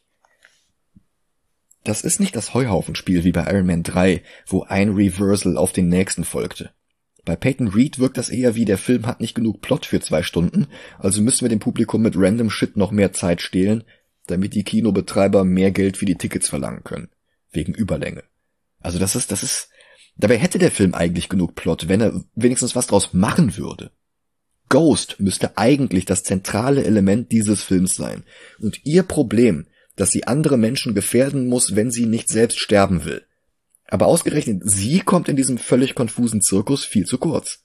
Das ist nicht das Heuhaufenspiel wie bei Iron Man drei, wo ein Reversal auf den nächsten folgte. Bei Peyton Reed wirkt das eher wie, der Film hat nicht genug Plot für zwei Stunden, also müssen wir dem Publikum mit random Shit noch mehr Zeit stehlen, damit die Kinobetreiber mehr Geld für die Tickets verlangen können. Wegen Überlänge. Also das ist, das ist, dabei hätte der Film eigentlich genug Plot, wenn er wenigstens was draus machen würde. Ghost müsste eigentlich das zentrale Element dieses Films sein. Und ihr Problem, dass sie andere Menschen gefährden muss, wenn sie nicht selbst sterben will. Aber ausgerechnet sie kommt in diesem völlig konfusen Zirkus viel zu kurz.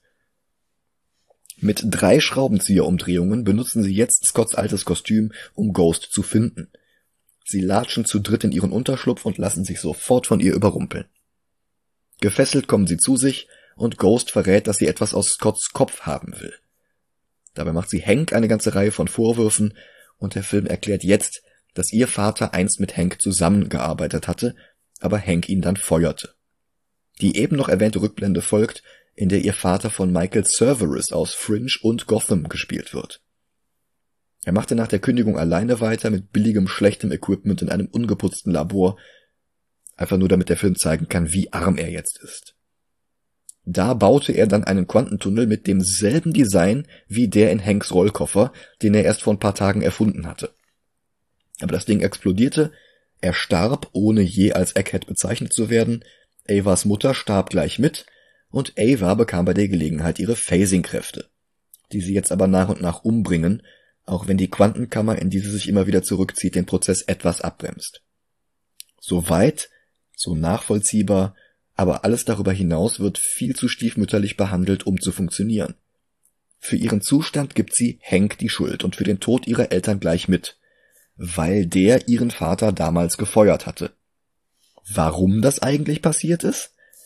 Mit drei Schraubenzieherumdrehungen benutzen sie jetzt Scotts altes Kostüm, um Ghost zu finden. Sie latschen zu dritt in ihren Unterschlupf und lassen sich sofort von ihr überrumpeln. Gefesselt kommen sie zu sich und Ghost verrät, dass sie etwas aus Scotts Kopf haben will. Dabei macht sie Hank eine ganze Reihe von Vorwürfen und der Film erklärt jetzt, dass ihr Vater einst mit Hank zusammengearbeitet hatte, aber Hank ihn dann feuerte. Die eben noch erwähnte Rückblende folgt, in der ihr Vater von Michael Cerveris aus Fringe und Gotham gespielt wird. Er machte nach der Kündigung alleine weiter mit billigem, schlechtem Equipment in einem ungeputzten Labor, einfach nur damit der Film zeigen kann, wie arm er jetzt ist. Da baute er dann einen Quantentunnel mit demselben Design wie der in Hanks Rollkoffer, den er erst vor ein paar Tagen erfunden hatte. Aber das Ding explodierte, er starb, ohne je als Egghead bezeichnet zu werden, Avas Mutter starb gleich mit und Ava bekam bei der Gelegenheit ihre Phasing-Kräfte, die sie jetzt aber nach und nach umbringen, auch wenn die Quantenkammer, in die sie sich immer wieder zurückzieht, den Prozess etwas abbremst. So weit, so nachvollziehbar, aber alles darüber hinaus wird viel zu stiefmütterlich behandelt, um zu funktionieren. Für ihren Zustand gibt sie Hank die Schuld und für den Tod ihrer Eltern gleich mit, weil der ihren Vater damals gefeuert hatte. Warum das eigentlich passiert ist?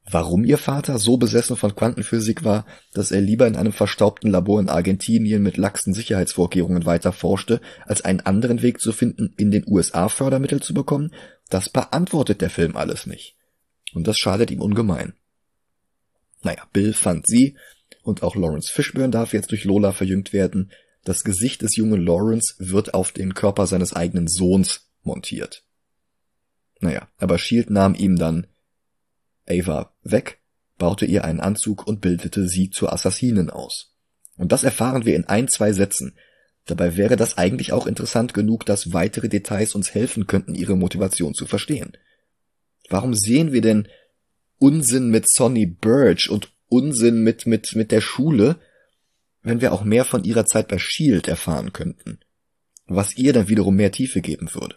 warum ihr Vater so besessen von Quantenphysik war, dass er lieber in einem verstaubten Labor in Argentinien mit laxen Sicherheitsvorkehrungen weiter forschte, als einen anderen Weg zu finden, in den U S A Fördermittel zu bekommen, das beantwortet der Film alles nicht. Und das schadet ihm ungemein. Naja, Bill fand sie, und auch Lawrence Fishburne darf jetzt durch Lola verjüngt werden. Das Gesicht des jungen Lawrence wird auf den Körper seines eigenen Sohns montiert. Naja, aber S H I E L D nahm ihm dann Ava weg, baute ihr einen Anzug und bildete sie zur Assassinin aus. Und das erfahren wir in ein, zwei Sätzen. Dabei wäre das eigentlich auch interessant genug, dass weitere Details uns helfen könnten, ihre Motivation zu verstehen. Warum sehen wir denn Unsinn mit Sonny Burch und Unsinn mit, mit, mit der Schule, wenn wir auch mehr von ihrer Zeit bei S H I E L D erfahren könnten? Was ihr dann wiederum mehr Tiefe geben würde.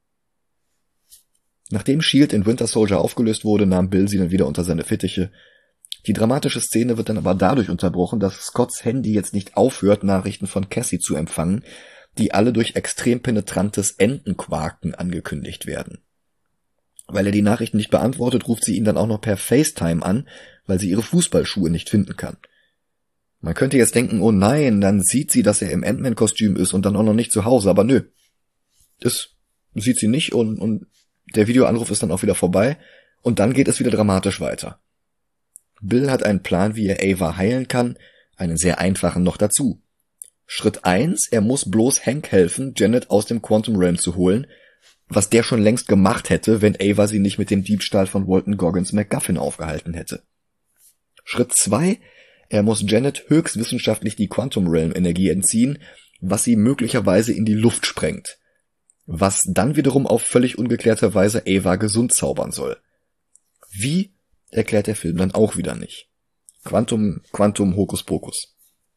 Nachdem S H I E L D in Winter Soldier aufgelöst wurde, nahm Bill sie dann wieder unter seine Fittiche. Die dramatische Szene wird dann aber dadurch unterbrochen, dass Scotts Handy jetzt nicht aufhört, Nachrichten von Cassie zu empfangen, die alle durch extrem penetrantes Entenquaken angekündigt werden. Weil er die Nachrichten nicht beantwortet, ruft sie ihn dann auch noch per FaceTime an, weil sie ihre Fußballschuhe nicht finden kann. Man könnte jetzt denken, oh nein, dann sieht sie, dass er im Ant-Man-Kostüm ist und dann auch noch nicht zu Hause, aber nö. Das sieht sie nicht und, und der Videoanruf ist dann auch wieder vorbei und dann geht es wieder dramatisch weiter. Bill hat einen Plan, wie er Ava heilen kann, einen sehr einfachen noch dazu. Schritt eins, er muss bloß Hank helfen, Janet aus dem Quantum Realm zu holen, was der schon längst gemacht hätte, wenn Ava sie nicht mit dem Diebstahl von Walton Goggins MacGuffin aufgehalten hätte. Schritt zwei, er muss Janet höchstwissenschaftlich die Quantum Realm Energie entziehen, was sie möglicherweise in die Luft sprengt. Was dann wiederum auf völlig ungeklärte Weise Ava gesund zaubern soll. Wie, erklärt der Film dann auch wieder nicht. Quantum, Quantum, Hokuspokus.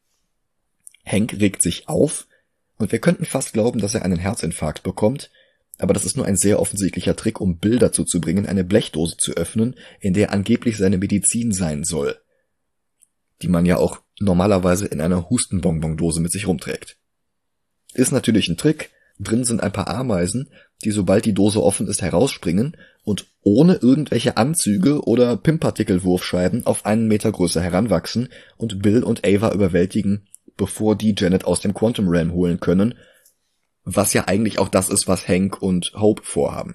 Hank regt sich auf und wir könnten fast glauben, dass er einen Herzinfarkt bekommt, aber das ist nur ein sehr offensichtlicher Trick, um Bill dazu zu bringen, eine Blechdose zu öffnen, in der angeblich seine Medizin sein soll, die man ja auch normalerweise in einer Hustenbonbondose mit sich rumträgt. Ist natürlich ein Trick, drin sind ein paar Ameisen, die sobald die Dose offen ist herausspringen und ohne irgendwelche Anzüge oder Pimpartikelwurfscheiben auf einen Meter Größe heranwachsen und Bill und Ava überwältigen, bevor die Janet aus dem Quantum Realm holen können, was ja eigentlich auch das ist, was Hank und Hope vorhaben.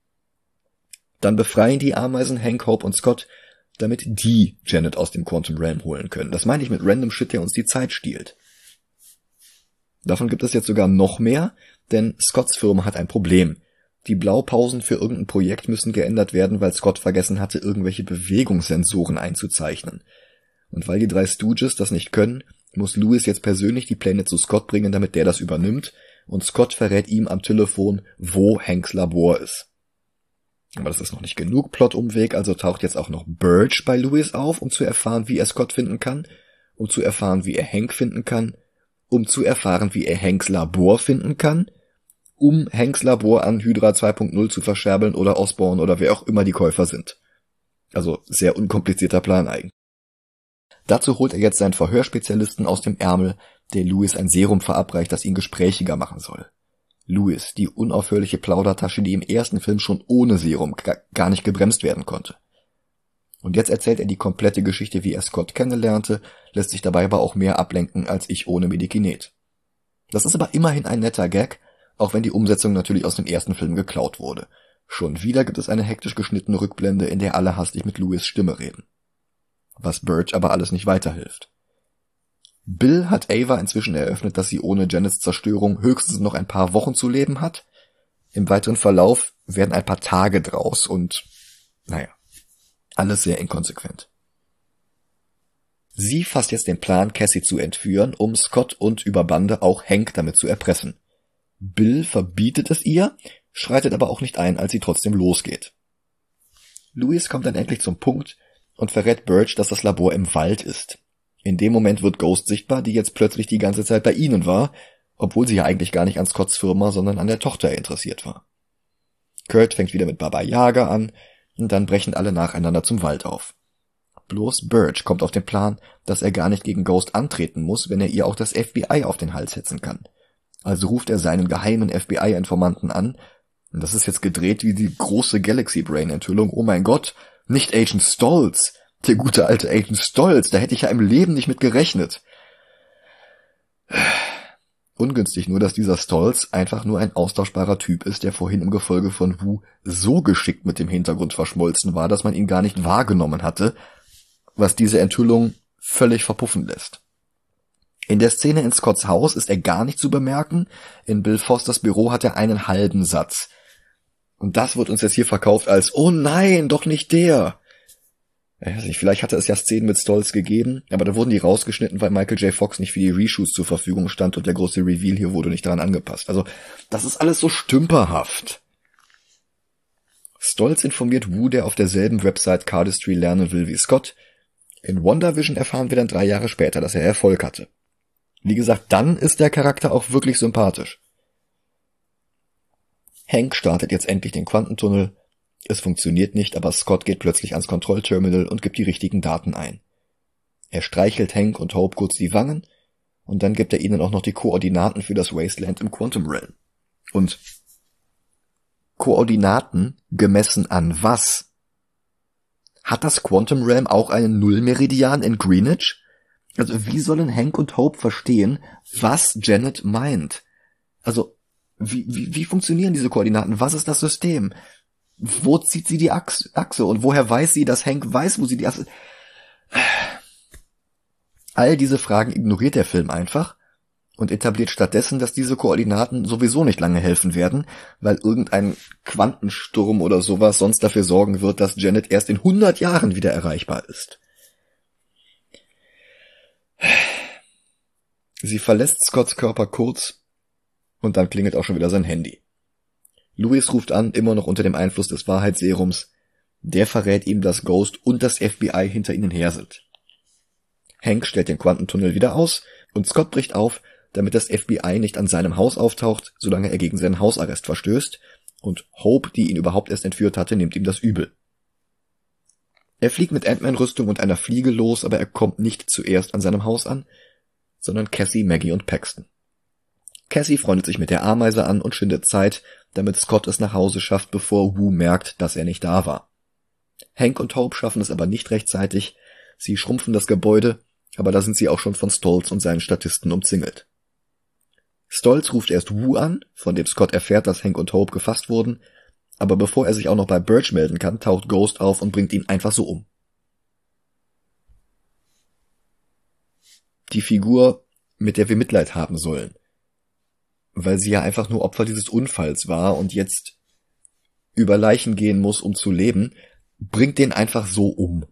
Dann befreien die Ameisen Hank, Hope und Scott, damit die Janet aus dem Quantum Realm holen können. Das meine ich mit random Shit, der uns die Zeit stiehlt. Davon gibt es jetzt sogar noch mehr, denn Scotts Firma hat ein Problem. Die Blaupausen für irgendein Projekt müssen geändert werden, weil Scott vergessen hatte, irgendwelche Bewegungssensoren einzuzeichnen. Und weil die drei Stooges das nicht können, muss Lewis jetzt persönlich die Pläne zu Scott bringen, damit der das übernimmt, und Scott verrät ihm am Telefon, wo Hanks Labor ist. Aber das ist noch nicht genug Plotumweg, also taucht jetzt auch noch Burch bei Lewis auf, um zu erfahren, wie er Scott finden kann, um zu erfahren, wie er Hank finden kann, um zu erfahren, wie er Hanks Labor finden kann, um Hanks Labor an Hydra zwei Punkt null zu verscherbeln oder Osborn oder wer auch immer die Käufer sind. Also sehr unkomplizierter Plan eigentlich. Dazu holt er jetzt seinen Verhörspezialisten aus dem Ärmel, der Lewis ein Serum verabreicht, das ihn gesprächiger machen soll. Lewis, die unaufhörliche Plaudertasche, die im ersten Film schon ohne Serum gar nicht gebremst werden konnte. Und jetzt erzählt er die komplette Geschichte, wie er Scott kennenlernte, lässt sich dabei aber auch mehr ablenken als ich ohne Medikinet. Das ist aber immerhin ein netter Gag, auch wenn die Umsetzung natürlich aus dem ersten Film geklaut wurde. Schon wieder gibt es eine hektisch geschnittene Rückblende, in der alle hastig mit Lewis' Stimme reden. Was Burch aber alles nicht weiterhilft. Bill hat Ava inzwischen eröffnet, dass sie ohne Janets Zerstörung höchstens noch ein paar Wochen zu leben hat. Im weiteren Verlauf werden ein paar Tage draus und, naja, alles sehr inkonsequent. Sie fasst jetzt den Plan, Cassie zu entführen, um Scott und über Bande auch Hank damit zu erpressen. Bill verbietet es ihr, schreitet aber auch nicht ein, als sie trotzdem losgeht. Lewis kommt dann endlich zum Punkt und verrät Burch, dass das Labor im Wald ist. In dem Moment wird Ghost sichtbar, die jetzt plötzlich die ganze Zeit bei ihnen war, obwohl sie ja eigentlich gar nicht an Scotts Firma, sondern an der Tochter interessiert war. Kurt fängt wieder mit Baba Yaga an und dann brechen alle nacheinander zum Wald auf. Bloß Burch kommt auf den Plan, dass er gar nicht gegen Ghost antreten muss, wenn er ihr auch das F B I auf den Hals setzen kann. Also ruft er seinen geheimen F B I-Informanten an, und das ist jetzt gedreht wie die große Galaxy Brain-Enthüllung, oh mein Gott, Nicht Agent Stolz. Der gute alte Agent Stolz, da hätte ich ja im Leben nicht mit gerechnet. Ungünstig nur, dass dieser Stolz einfach nur ein austauschbarer Typ ist, der vorhin im Gefolge von Wu so geschickt mit dem Hintergrund verschmolzen war, dass man ihn gar nicht wahrgenommen hatte, was diese Enthüllung völlig verpuffen lässt. In der Szene in Scotts Haus ist er gar nicht zu bemerken, in Bill Fosters Büro hat er einen halben Satz. Und das wird uns jetzt hier verkauft als, oh nein, doch nicht der. Ich weiß nicht, vielleicht hatte es ja Szenen mit Stolz gegeben, aber da wurden die rausgeschnitten, weil Michael J. Fox nicht für die Reshoots zur Verfügung stand und der große Reveal hier wurde nicht daran angepasst. Also, das ist alles so stümperhaft. Stolz informiert Wu, der auf derselben Website Cardistry lernen will wie Scott. In WandaVision erfahren wir dann drei Jahre später, dass er Erfolg hatte. Wie gesagt, dann ist der Charakter auch wirklich sympathisch. Hank startet jetzt endlich den Quantentunnel. Es funktioniert nicht, aber Scott geht plötzlich ans Kontrollterminal und gibt die richtigen Daten ein. Er streichelt Hank und Hope kurz die Wangen und dann gibt er ihnen auch noch die Koordinaten für das Wasteland im Quantum Realm. Und Koordinaten gemessen an was? Hat das Quantum Realm auch einen Nullmeridian in Greenwich? Also wie sollen Hank und Hope verstehen, was Janet meint? Also wie, wie, wie funktionieren diese Koordinaten? Was ist das System? Wo zieht sie die Achse? Und woher weiß sie, dass Hank weiß, wo sie die Achse... All diese Fragen ignoriert der Film einfach und etabliert stattdessen, dass diese Koordinaten sowieso nicht lange helfen werden, weil irgendein Quantensturm oder sowas sonst dafür sorgen wird, dass Janet erst in hundert Jahren wieder erreichbar ist. Sie verlässt Scotts Körper kurz und dann klingelt auch schon wieder sein Handy. Louis ruft an, immer noch unter dem Einfluss des Wahrheitsserums. Der verrät ihm, dass Ghost und das F B I hinter ihnen her sind. Hank stellt den Quantentunnel wieder aus und Scott bricht auf, damit das F B I nicht an seinem Haus auftaucht, solange er gegen seinen Hausarrest verstößt, und Hope, die ihn überhaupt erst entführt hatte, nimmt ihm das übel. Er fliegt mit Ant-Man-Rüstung und einer Fliege los, aber er kommt nicht zuerst an seinem Haus an, sondern Cassie, Maggie und Paxton. Cassie freundet sich mit der Ameise an und schindet Zeit, damit Scott es nach Hause schafft, bevor Wu merkt, dass er nicht da war. Hank und Hope schaffen es aber nicht rechtzeitig, sie schrumpfen das Gebäude, aber da sind sie auch schon von Stolz und seinen Statisten umzingelt. Stolz ruft erst Wu an, von dem Scott erfährt, dass Hank und Hope gefasst wurden, aber bevor er sich auch noch bei Birch melden kann, taucht Ghost auf und bringt ihn einfach so um. Die Figur, mit der wir Mitleid haben sollen, weil sie ja einfach nur Opfer dieses Unfalls war und jetzt über Leichen gehen muss, um zu leben, bringt den einfach so um.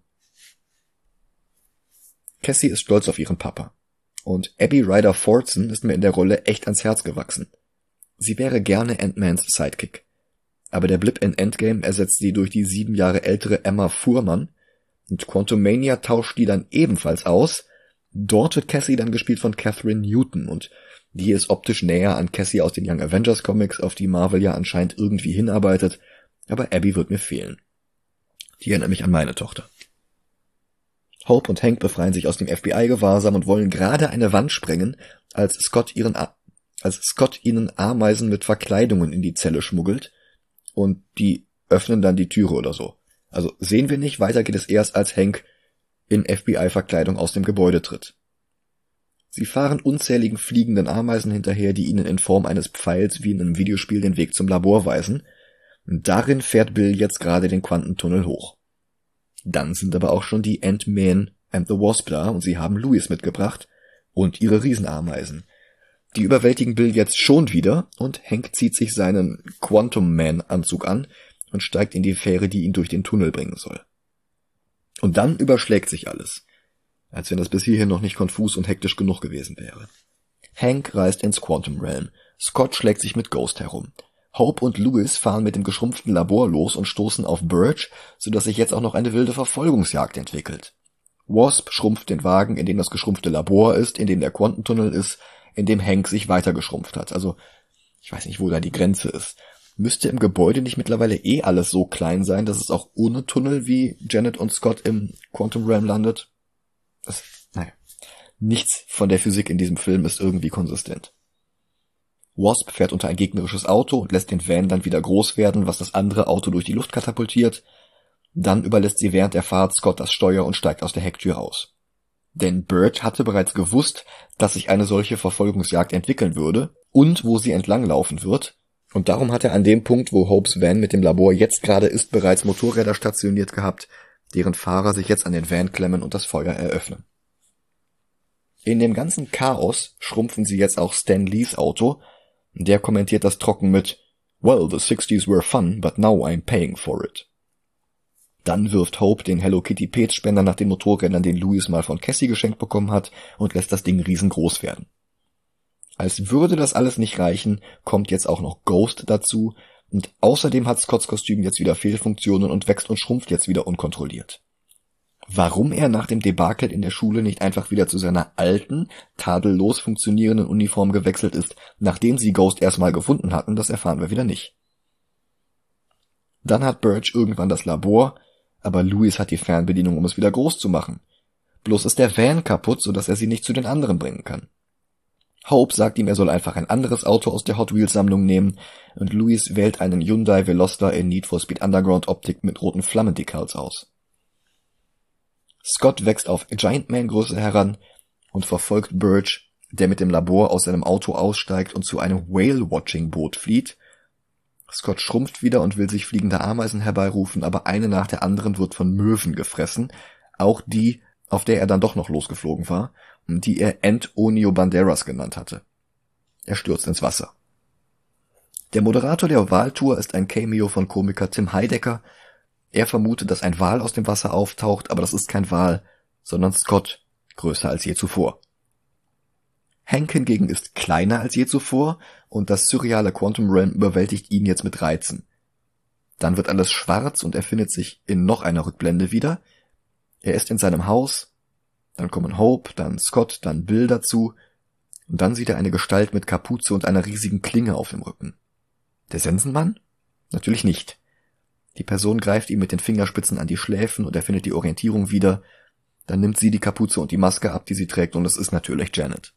Cassie ist stolz auf ihren Papa. Und Abby Ryder Fortson ist mir in der Rolle echt ans Herz gewachsen. Sie wäre gerne Ant-Mans Sidekick. Aber der Blip in Endgame ersetzt sie durch die sieben Jahre ältere Emma Fuhrmann und Quantumania tauscht die dann ebenfalls aus. Dort wird Cassie dann gespielt von Catherine Newton und die ist optisch näher an Cassie aus den Young Avengers Comics, auf die Marvel ja anscheinend irgendwie hinarbeitet, aber Abby wird mir fehlen. Die erinnert mich an meine Tochter. Hope und Hank befreien sich aus dem F B I-Gewahrsam und wollen gerade eine Wand sprengen, als Scott ihren A- als Scott ihnen Ameisen mit Verkleidungen in die Zelle schmuggelt und die öffnen dann die Türe oder so. Also sehen wir nicht, weiter geht es erst, als Hank in F B I-Verkleidung aus dem Gebäude tritt. Sie fahren unzähligen fliegenden Ameisen hinterher, die ihnen in Form eines Pfeils wie in einem Videospiel den Weg zum Labor weisen. Und darin fährt Bill jetzt gerade den Quantentunnel hoch. Dann sind aber auch schon die Ant-Man and the Wasp da und sie haben Louis mitgebracht und ihre Riesenameisen. Die überwältigen Bill jetzt schon wieder und Hank zieht sich seinen Quantum-Man-Anzug an und steigt in die Fähre, die ihn durch den Tunnel bringen soll. Und dann überschlägt sich alles, als wenn das bis hierhin noch nicht konfus und hektisch genug gewesen wäre. Hank reist ins Quantum Realm, Scott schlägt sich mit Ghost herum. Hope und Louis fahren mit dem geschrumpften Labor los und stoßen auf Birch, sodass sich jetzt auch noch eine wilde Verfolgungsjagd entwickelt. Wasp schrumpft den Wagen, in dem das geschrumpfte Labor ist, in dem der Quantentunnel ist, in dem Hank sich weiter geschrumpft hat. Also, ich weiß nicht, wo da die Grenze ist. Müsste im Gebäude nicht mittlerweile eh alles so klein sein, dass es auch ohne Tunnel wie Janet und Scott im Quantum Realm landet? Das, naja. Nichts von der Physik in diesem Film ist irgendwie konsistent. Wasp fährt unter ein gegnerisches Auto und lässt den Van dann wieder groß werden, was das andere Auto durch die Luft katapultiert. Dann überlässt sie während der Fahrt Scott das Steuer und steigt aus der Hecktür aus. Denn Burge hatte bereits gewusst, dass sich eine solche Verfolgungsjagd entwickeln würde und wo sie entlanglaufen wird, und darum hat er an dem Punkt, wo Hopes Van mit dem Labor jetzt gerade ist, bereits Motorräder stationiert gehabt, deren Fahrer sich jetzt an den Van klemmen und das Feuer eröffnen. In dem ganzen Chaos schrumpfen sie jetzt auch Stan Lees Auto, der kommentiert das trocken mit "Well, the sixties were fun, but now I'm paying for it." Dann wirft Hope den Hello Kitty Petspender nach den Motorrädern, den Louis mal von Cassie geschenkt bekommen hat, und lässt das Ding riesengroß werden. Als würde das alles nicht reichen, kommt jetzt auch noch Ghost dazu, und außerdem hat Scotts Kostüm jetzt wieder Fehlfunktionen und wächst und schrumpft jetzt wieder unkontrolliert. Warum er nach dem Debakel in der Schule nicht einfach wieder zu seiner alten, tadellos funktionierenden Uniform gewechselt ist, nachdem sie Ghost erstmal gefunden hatten, das erfahren wir wieder nicht. Dann hat Burge irgendwann das Labor, aber Louis hat die Fernbedienung, um es wieder groß zu machen. Bloß ist der Van kaputt, sodass er sie nicht zu den anderen bringen kann. Hope sagt ihm, er soll einfach ein anderes Auto aus der Hot Wheels Sammlung nehmen, und Louis wählt einen Hyundai Veloster in Need for Speed Underground Optik mit roten Flammendekals aus. Scott wächst auf Giant Man Größe heran und verfolgt Burge, der mit dem Labor aus seinem Auto aussteigt und zu einem Whale-Watching-Boot flieht. Scott schrumpft wieder und will sich fliegende Ameisen herbeirufen, aber eine nach der anderen wird von Möwen gefressen, auch die, auf der er dann doch noch losgeflogen war, und die er Antonio Banderas genannt hatte. Er stürzt ins Wasser. Der Moderator der Waltour ist ein Cameo von Komiker Tim Heidecker. Er vermutet, dass ein Wal aus dem Wasser auftaucht, aber das ist kein Wal, sondern Scott, größer als je zuvor. Hank hingegen ist kleiner als je zuvor, und das surreale Quantum Realm überwältigt ihn jetzt mit Reizen. Dann wird alles schwarz und er findet sich in noch einer Rückblende wieder. Er ist in seinem Haus, dann kommen Hope, dann Scott, dann Bill dazu, und dann sieht er eine Gestalt mit Kapuze und einer riesigen Klinge auf dem Rücken. Der Sensenmann? Natürlich nicht. Die Person greift ihm mit den Fingerspitzen an die Schläfen und er findet die Orientierung wieder. Dann nimmt sie die Kapuze und die Maske ab, die sie trägt, und es ist natürlich Janet.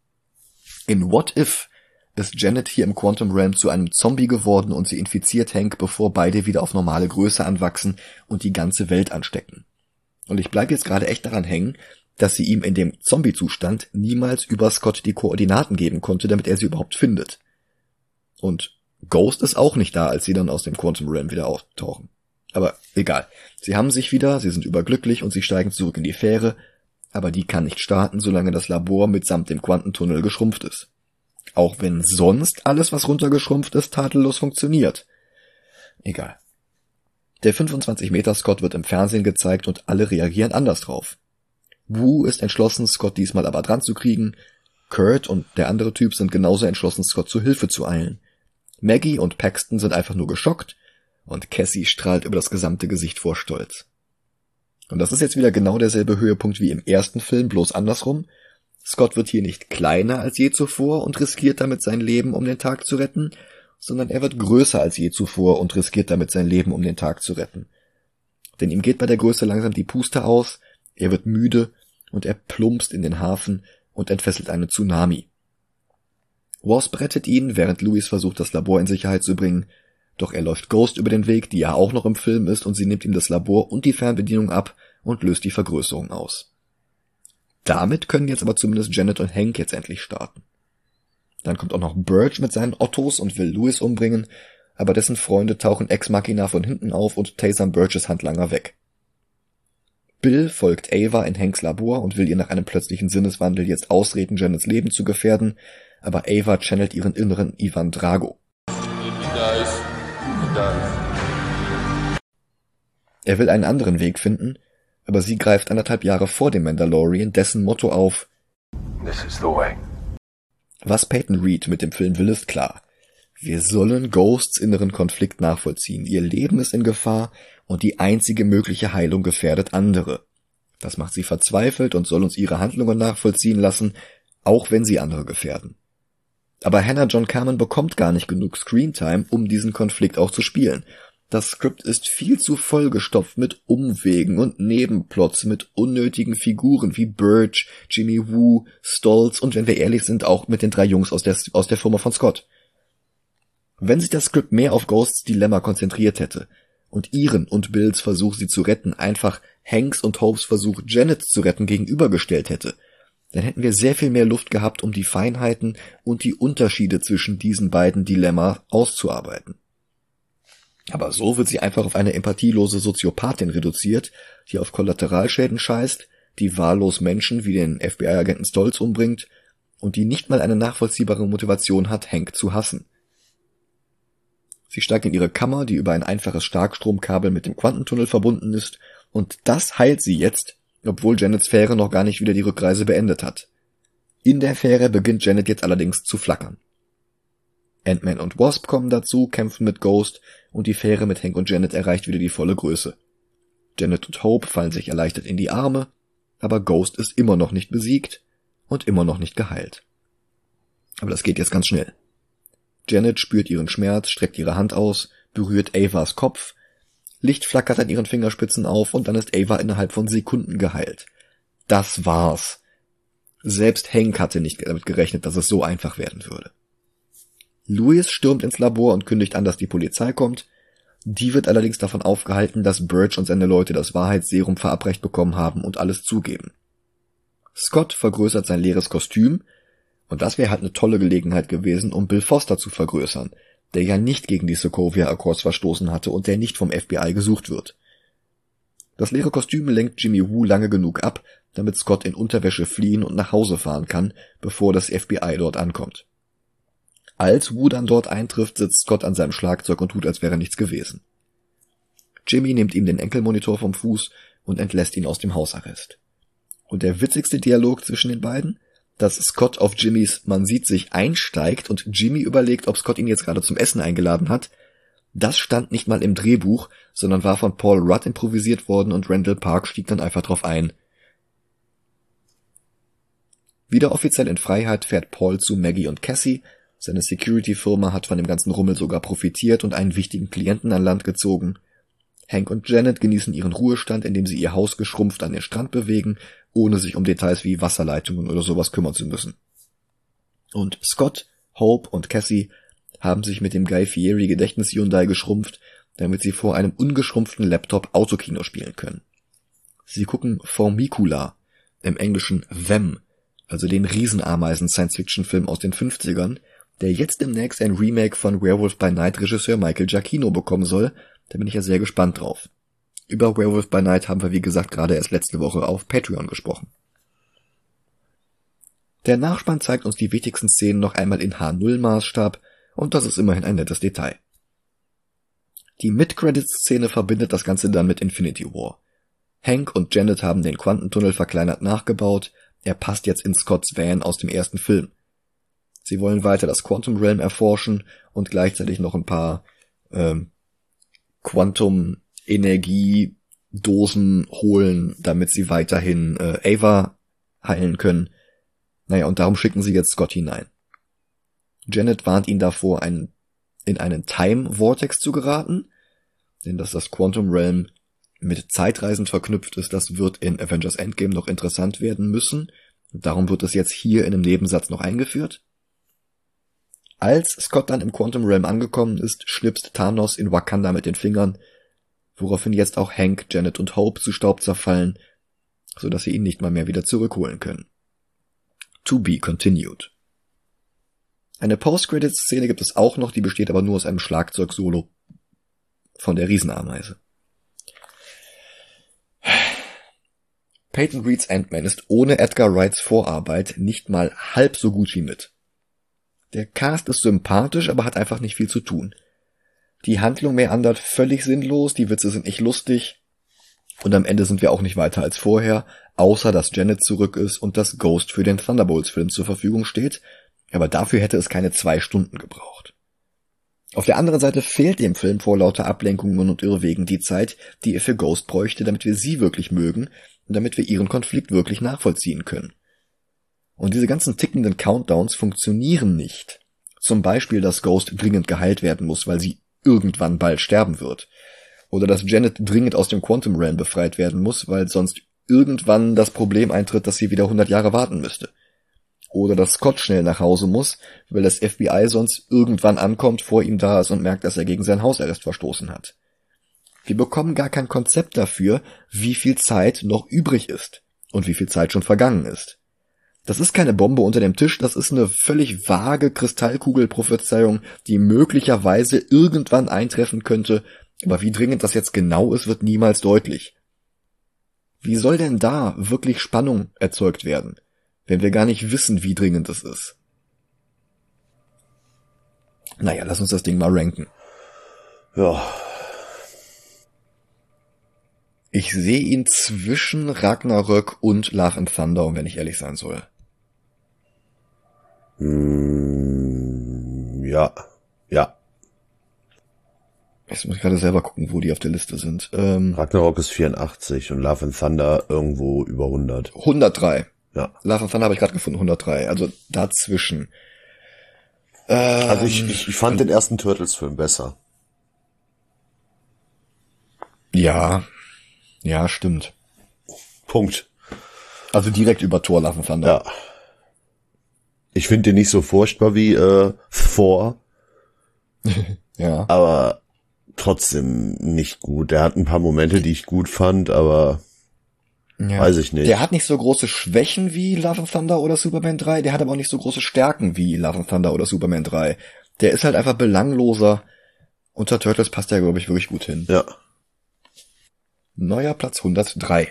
In What If ist Janet hier im Quantum Realm zu einem Zombie geworden und sie infiziert Hank, bevor beide wieder auf normale Größe anwachsen und die ganze Welt anstecken. Und ich bleib jetzt gerade echt daran hängen, dass sie ihm in dem Zombie-Zustand niemals über Scott die Koordinaten geben konnte, damit er sie überhaupt findet. Und Ghost ist auch nicht da, als sie dann aus dem Quantum Realm wieder auftauchen. Aber egal. Sie haben sich wieder, sie sind überglücklich und sie steigen zurück in die Fähre, aber die kann nicht starten, solange das Labor mitsamt dem Quantentunnel geschrumpft ist. Auch wenn sonst alles, was runtergeschrumpft ist, tadellos funktioniert. Egal. Der fünfundzwanzig Meter Scott wird im Fernsehen gezeigt und alle reagieren anders drauf. Wu ist entschlossen, Scott diesmal aber dran zu kriegen. Kurt und der andere Typ sind genauso entschlossen, Scott zu Hilfe zu eilen. Maggie und Paxton sind einfach nur geschockt und Cassie strahlt über das gesamte Gesicht vor Stolz. Und das ist jetzt wieder genau derselbe Höhepunkt wie im ersten Film, bloß andersrum. Scott wird hier nicht kleiner als je zuvor und riskiert damit sein Leben, um den Tag zu retten, sondern er wird größer als je zuvor und riskiert damit sein Leben, um den Tag zu retten. Denn ihm geht bei der Größe langsam die Puste aus, er wird müde und er plumpst in den Hafen und entfesselt einen Tsunami. Wasp rettet ihn, während Louis versucht, das Labor in Sicherheit zu bringen, doch er läuft Ghost über den Weg, die ja auch noch im Film ist, und sie nimmt ihm das Labor und die Fernbedienung ab und löst die Vergrößerung aus. Damit können jetzt aber zumindest Janet und Hank jetzt endlich starten. Dann kommt auch noch Burge mit seinen Ottos und will Louis umbringen, aber dessen Freunde tauchen Ex Machina von hinten auf und tasern Burges Handlanger weg. Bill folgt Ava in Hanks Labor und will ihr nach einem plötzlichen Sinneswandel jetzt ausreden, Janets Leben zu gefährden, aber Ava channelt ihren inneren Ivan Drago. Er will einen anderen Weg finden, aber sie greift anderthalb Jahre vor dem Mandalorian dessen Motto auf. This is the way. Was Peyton Reed mit dem Film will, ist klar. Wir sollen Ghosts inneren Konflikt nachvollziehen. Ihr Leben ist in Gefahr und die einzige mögliche Heilung gefährdet andere. Das macht sie verzweifelt und soll uns ihre Handlungen nachvollziehen lassen, auch wenn sie andere gefährden. Aber Hannah John Kamen bekommt gar nicht genug Screentime, um diesen Konflikt auch zu spielen. Das Skript ist viel zu vollgestopft mit Umwegen und Nebenplots, mit unnötigen Figuren wie Burge, Jimmy Woo, Stoltz und, wenn wir ehrlich sind, auch mit den drei Jungs aus der, aus der Firma von Scott. Wenn sich das Skript mehr auf Ghosts Dilemma konzentriert hätte und ihren und Bills Versuch, sie zu retten, einfach Hanks und Hopes Versuch, Janet zu retten, gegenübergestellt hätte, dann hätten wir sehr viel mehr Luft gehabt, um die Feinheiten und die Unterschiede zwischen diesen beiden Dilemma auszuarbeiten. Aber so wird sie einfach auf eine empathielose Soziopathin reduziert, die auf Kollateralschäden scheißt, die wahllos Menschen wie den F B I-Agenten Stolz umbringt und die nicht mal eine nachvollziehbare Motivation hat, Hank zu hassen. Sie steigt in ihre Kammer, die über ein einfaches Starkstromkabel mit dem Quantentunnel verbunden ist, und das heilt sie jetzt, obwohl Janets Fähre noch gar nicht wieder die Rückreise beendet hat. In der Fähre beginnt Janet jetzt allerdings zu flackern. Ant-Man und Wasp kommen dazu, kämpfen mit Ghost, und die Fähre mit Hank und Janet erreicht wieder die volle Größe. Janet und Hope fallen sich erleichtert in die Arme, aber Ghost ist immer noch nicht besiegt und immer noch nicht geheilt. Aber das geht jetzt ganz schnell. Janet spürt ihren Schmerz, streckt ihre Hand aus, berührt Avas Kopf, Licht flackert an ihren Fingerspitzen auf und dann ist Ava innerhalb von Sekunden geheilt. Das war's. Selbst Hank hatte nicht damit gerechnet, dass es so einfach werden würde. Louis stürmt ins Labor und kündigt an, dass die Polizei kommt. Die wird allerdings davon aufgehalten, dass Birch und seine Leute das Wahrheitsserum verabreicht bekommen haben und alles zugeben. Scott vergrößert sein leeres Kostüm, und das wäre halt eine tolle Gelegenheit gewesen, um Bill Foster zu vergrößern, der ja nicht gegen die Sokovia Accords verstoßen hatte und der nicht vom F B I gesucht wird. Das leere Kostüm lenkt Jimmy Woo lange genug ab, damit Scott in Unterwäsche fliehen und nach Hause fahren kann, bevor das F B I dort ankommt. Als Woo dann dort eintrifft, sitzt Scott an seinem Schlagzeug und tut, als wäre nichts gewesen. Jimmy nimmt ihm den Enkelmonitor vom Fuß und entlässt ihn aus dem Hausarrest. Und der witzigste Dialog zwischen den beiden? Dass Scott auf Jimmys "Man sieht sich" einsteigt und Jimmy überlegt, ob Scott ihn jetzt gerade zum Essen eingeladen hat. Das stand nicht mal im Drehbuch, sondern war von Paul Rudd improvisiert worden und Randall Park stieg dann einfach drauf ein. Wieder offiziell in Freiheit fährt Paul zu Maggie und Cassie. Seine Security-Firma hat von dem ganzen Rummel sogar profitiert und einen wichtigen Klienten an Land gezogen. Hank und Janet genießen ihren Ruhestand, indem sie ihr Haus geschrumpft an den Strand bewegen, ohne sich um Details wie Wasserleitungen oder sowas kümmern zu müssen. Und Scott, Hope und Cassie haben sich mit dem Guy Fieri Gedächtnis Hyundai geschrumpft, damit sie vor einem ungeschrumpften Laptop Autokino spielen können. Sie gucken Formicula, im Englischen Them, also den Riesenameisen-Science-Fiction-Film aus den fünfzigern, der jetzt demnächst ein Remake von Werewolf by Night Regisseur Michael Giacchino bekommen soll. Da bin ich ja sehr gespannt drauf. Über Werewolf by Night haben wir wie gesagt gerade erst letzte Woche auf Patreon gesprochen. Der Nachspann zeigt uns die wichtigsten Szenen noch einmal in H null Maßstab und das ist immerhin ein nettes Detail. Die Mid-Credits-Szene verbindet das Ganze dann mit Infinity War. Hank und Janet haben den Quantentunnel verkleinert nachgebaut, er passt jetzt in Scotts Van aus dem ersten Film. Sie wollen weiter das Quantum Realm erforschen und gleichzeitig noch ein paar ähm, Quantum-Energie-Dosen holen, damit sie weiterhin äh, Ava heilen können. Naja, und darum schicken sie jetzt Scott hinein. Janet warnt ihn davor, einen, in einen Time-Vortex zu geraten, denn dass das Quantum Realm mit Zeitreisen verknüpft ist, das wird in Avengers Endgame noch interessant werden müssen. Darum wird es jetzt hier in einem Nebensatz noch eingeführt. Als Scott dann im Quantum Realm angekommen ist, schnipst Thanos in Wakanda mit den Fingern, woraufhin jetzt auch Hank, Janet und Hope zu Staub zerfallen, so dass sie ihn nicht mal mehr wieder zurückholen können. To be continued. Eine Post-Credits-Szene gibt es auch noch, die besteht aber nur aus einem Schlagzeug-Solo von der Riesenameise. Peyton Reeds Ant-Man ist ohne Edgar Wrights Vorarbeit nicht mal halb so gut wie mit. Der Cast ist sympathisch, aber hat einfach nicht viel zu tun. Die Handlung meandert völlig sinnlos, die Witze sind nicht lustig und am Ende sind wir auch nicht weiter als vorher, außer dass Janet zurück ist und dass Ghost für den Thunderbolts-Film zur Verfügung steht, aber dafür hätte es keine zwei Stunden gebraucht. Auf der anderen Seite fehlt dem Film vor lauter Ablenkungen und Irrwegen die Zeit, die er für Ghost bräuchte, damit wir sie wirklich mögen und damit wir ihren Konflikt wirklich nachvollziehen können. Und diese ganzen tickenden Countdowns funktionieren nicht. Zum Beispiel, dass Ghost dringend geheilt werden muss, weil sie irgendwann bald sterben wird. Oder dass Janet dringend aus dem Quantum Realm befreit werden muss, weil sonst irgendwann das Problem eintritt, dass sie wieder hundert Jahre warten müsste. Oder dass Scott schnell nach Hause muss, weil das F B I sonst irgendwann ankommt, vor ihm da ist und merkt, dass er gegen seinen Hausarrest verstoßen hat. Wir bekommen gar kein Konzept dafür, wie viel Zeit noch übrig ist und wie viel Zeit schon vergangen ist. Das ist keine Bombe unter dem Tisch, das ist eine völlig vage Kristallkugelprophezeiung, die möglicherweise irgendwann eintreffen könnte, aber wie dringend das jetzt genau ist, wird niemals deutlich. Wie soll denn da wirklich Spannung erzeugt werden, wenn wir gar nicht wissen, wie dringend es ist? Naja, lass uns das Ding mal ranken. Ja. Ich sehe ihn zwischen Ragnarök und Love and Thunder, wenn ich ehrlich sein soll. Mm, ja. Ja. Jetzt muss ich gerade selber gucken, wo die auf der Liste sind. Ähm, Ragnarok ist vierundachtzig und Love and Thunder irgendwo über hundert. hundertdrei. Ja. Love and Thunder habe ich gerade gefunden, hundertdrei. Also dazwischen. Ähm, Also ich, ich, ich fand den ersten Turtles-Film besser. Ja. Ja, stimmt. Punkt. Also direkt über Thor, Love and Thunder. Ja. Ich finde den nicht so furchtbar wie äh, Thor, Ja. aber trotzdem nicht gut. Der hat ein paar Momente, die ich gut fand, aber Ja. weiß ich nicht. Der hat nicht so große Schwächen wie Love and Thunder oder Superman drei, der hat aber auch nicht so große Stärken wie Love and Thunder oder Superman drei. Der ist halt einfach belangloser. Unter Turtles passt der, glaube ich, wirklich gut hin. Ja. Neuer Platz hundertdrei.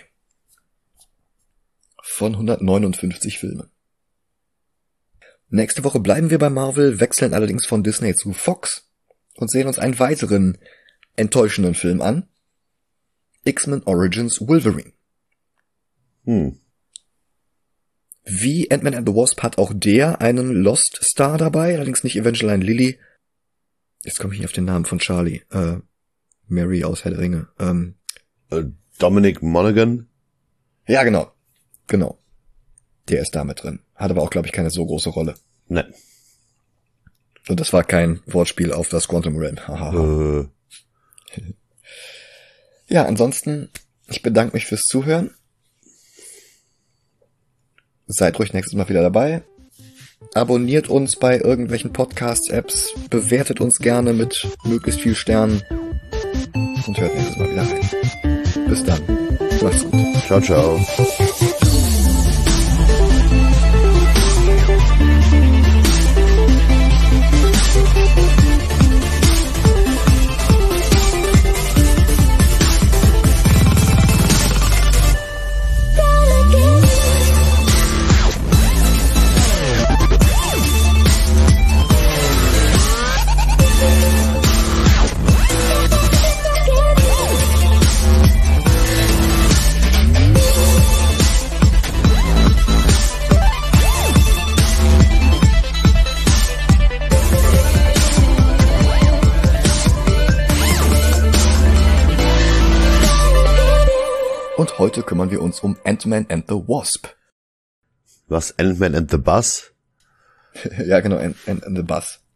Von hundertneunundfünfzig Filmen. Nächste Woche bleiben wir bei Marvel, wechseln allerdings von Disney zu Fox und sehen uns einen weiteren enttäuschenden Film an. X-Men Origins Wolverine. Hm. Wie Ant-Man and the Wasp hat auch der einen Lost Star dabei, allerdings nicht Evangeline Lilly. Jetzt komme ich nicht auf den Namen von Charlie. Äh, Mary aus Herr der Ringe. Ähm, Äh, Dominic Monaghan. ja, genau. Genau. Der ist da mit drin. Hat aber auch, glaube ich, keine so große Rolle. Ne. Und das war kein Wortspiel auf das Quantum Realm. Hahaha. Äh, Ja, ansonsten, ich bedanke mich fürs Zuhören. Seid ruhig nächstes Mal wieder dabei. Abonniert uns bei irgendwelchen Podcast-Apps. Bewertet uns gerne mit möglichst viel Sternen. Und hört nächstes Mal wieder rein. Bis dann. Macht's gut. ciao, ciao. Und heute kümmern wir uns um Ant-Man and the Wasp. Was? Ant-Man and the Bus? Ja, genau, Ant- Ant and the Bus.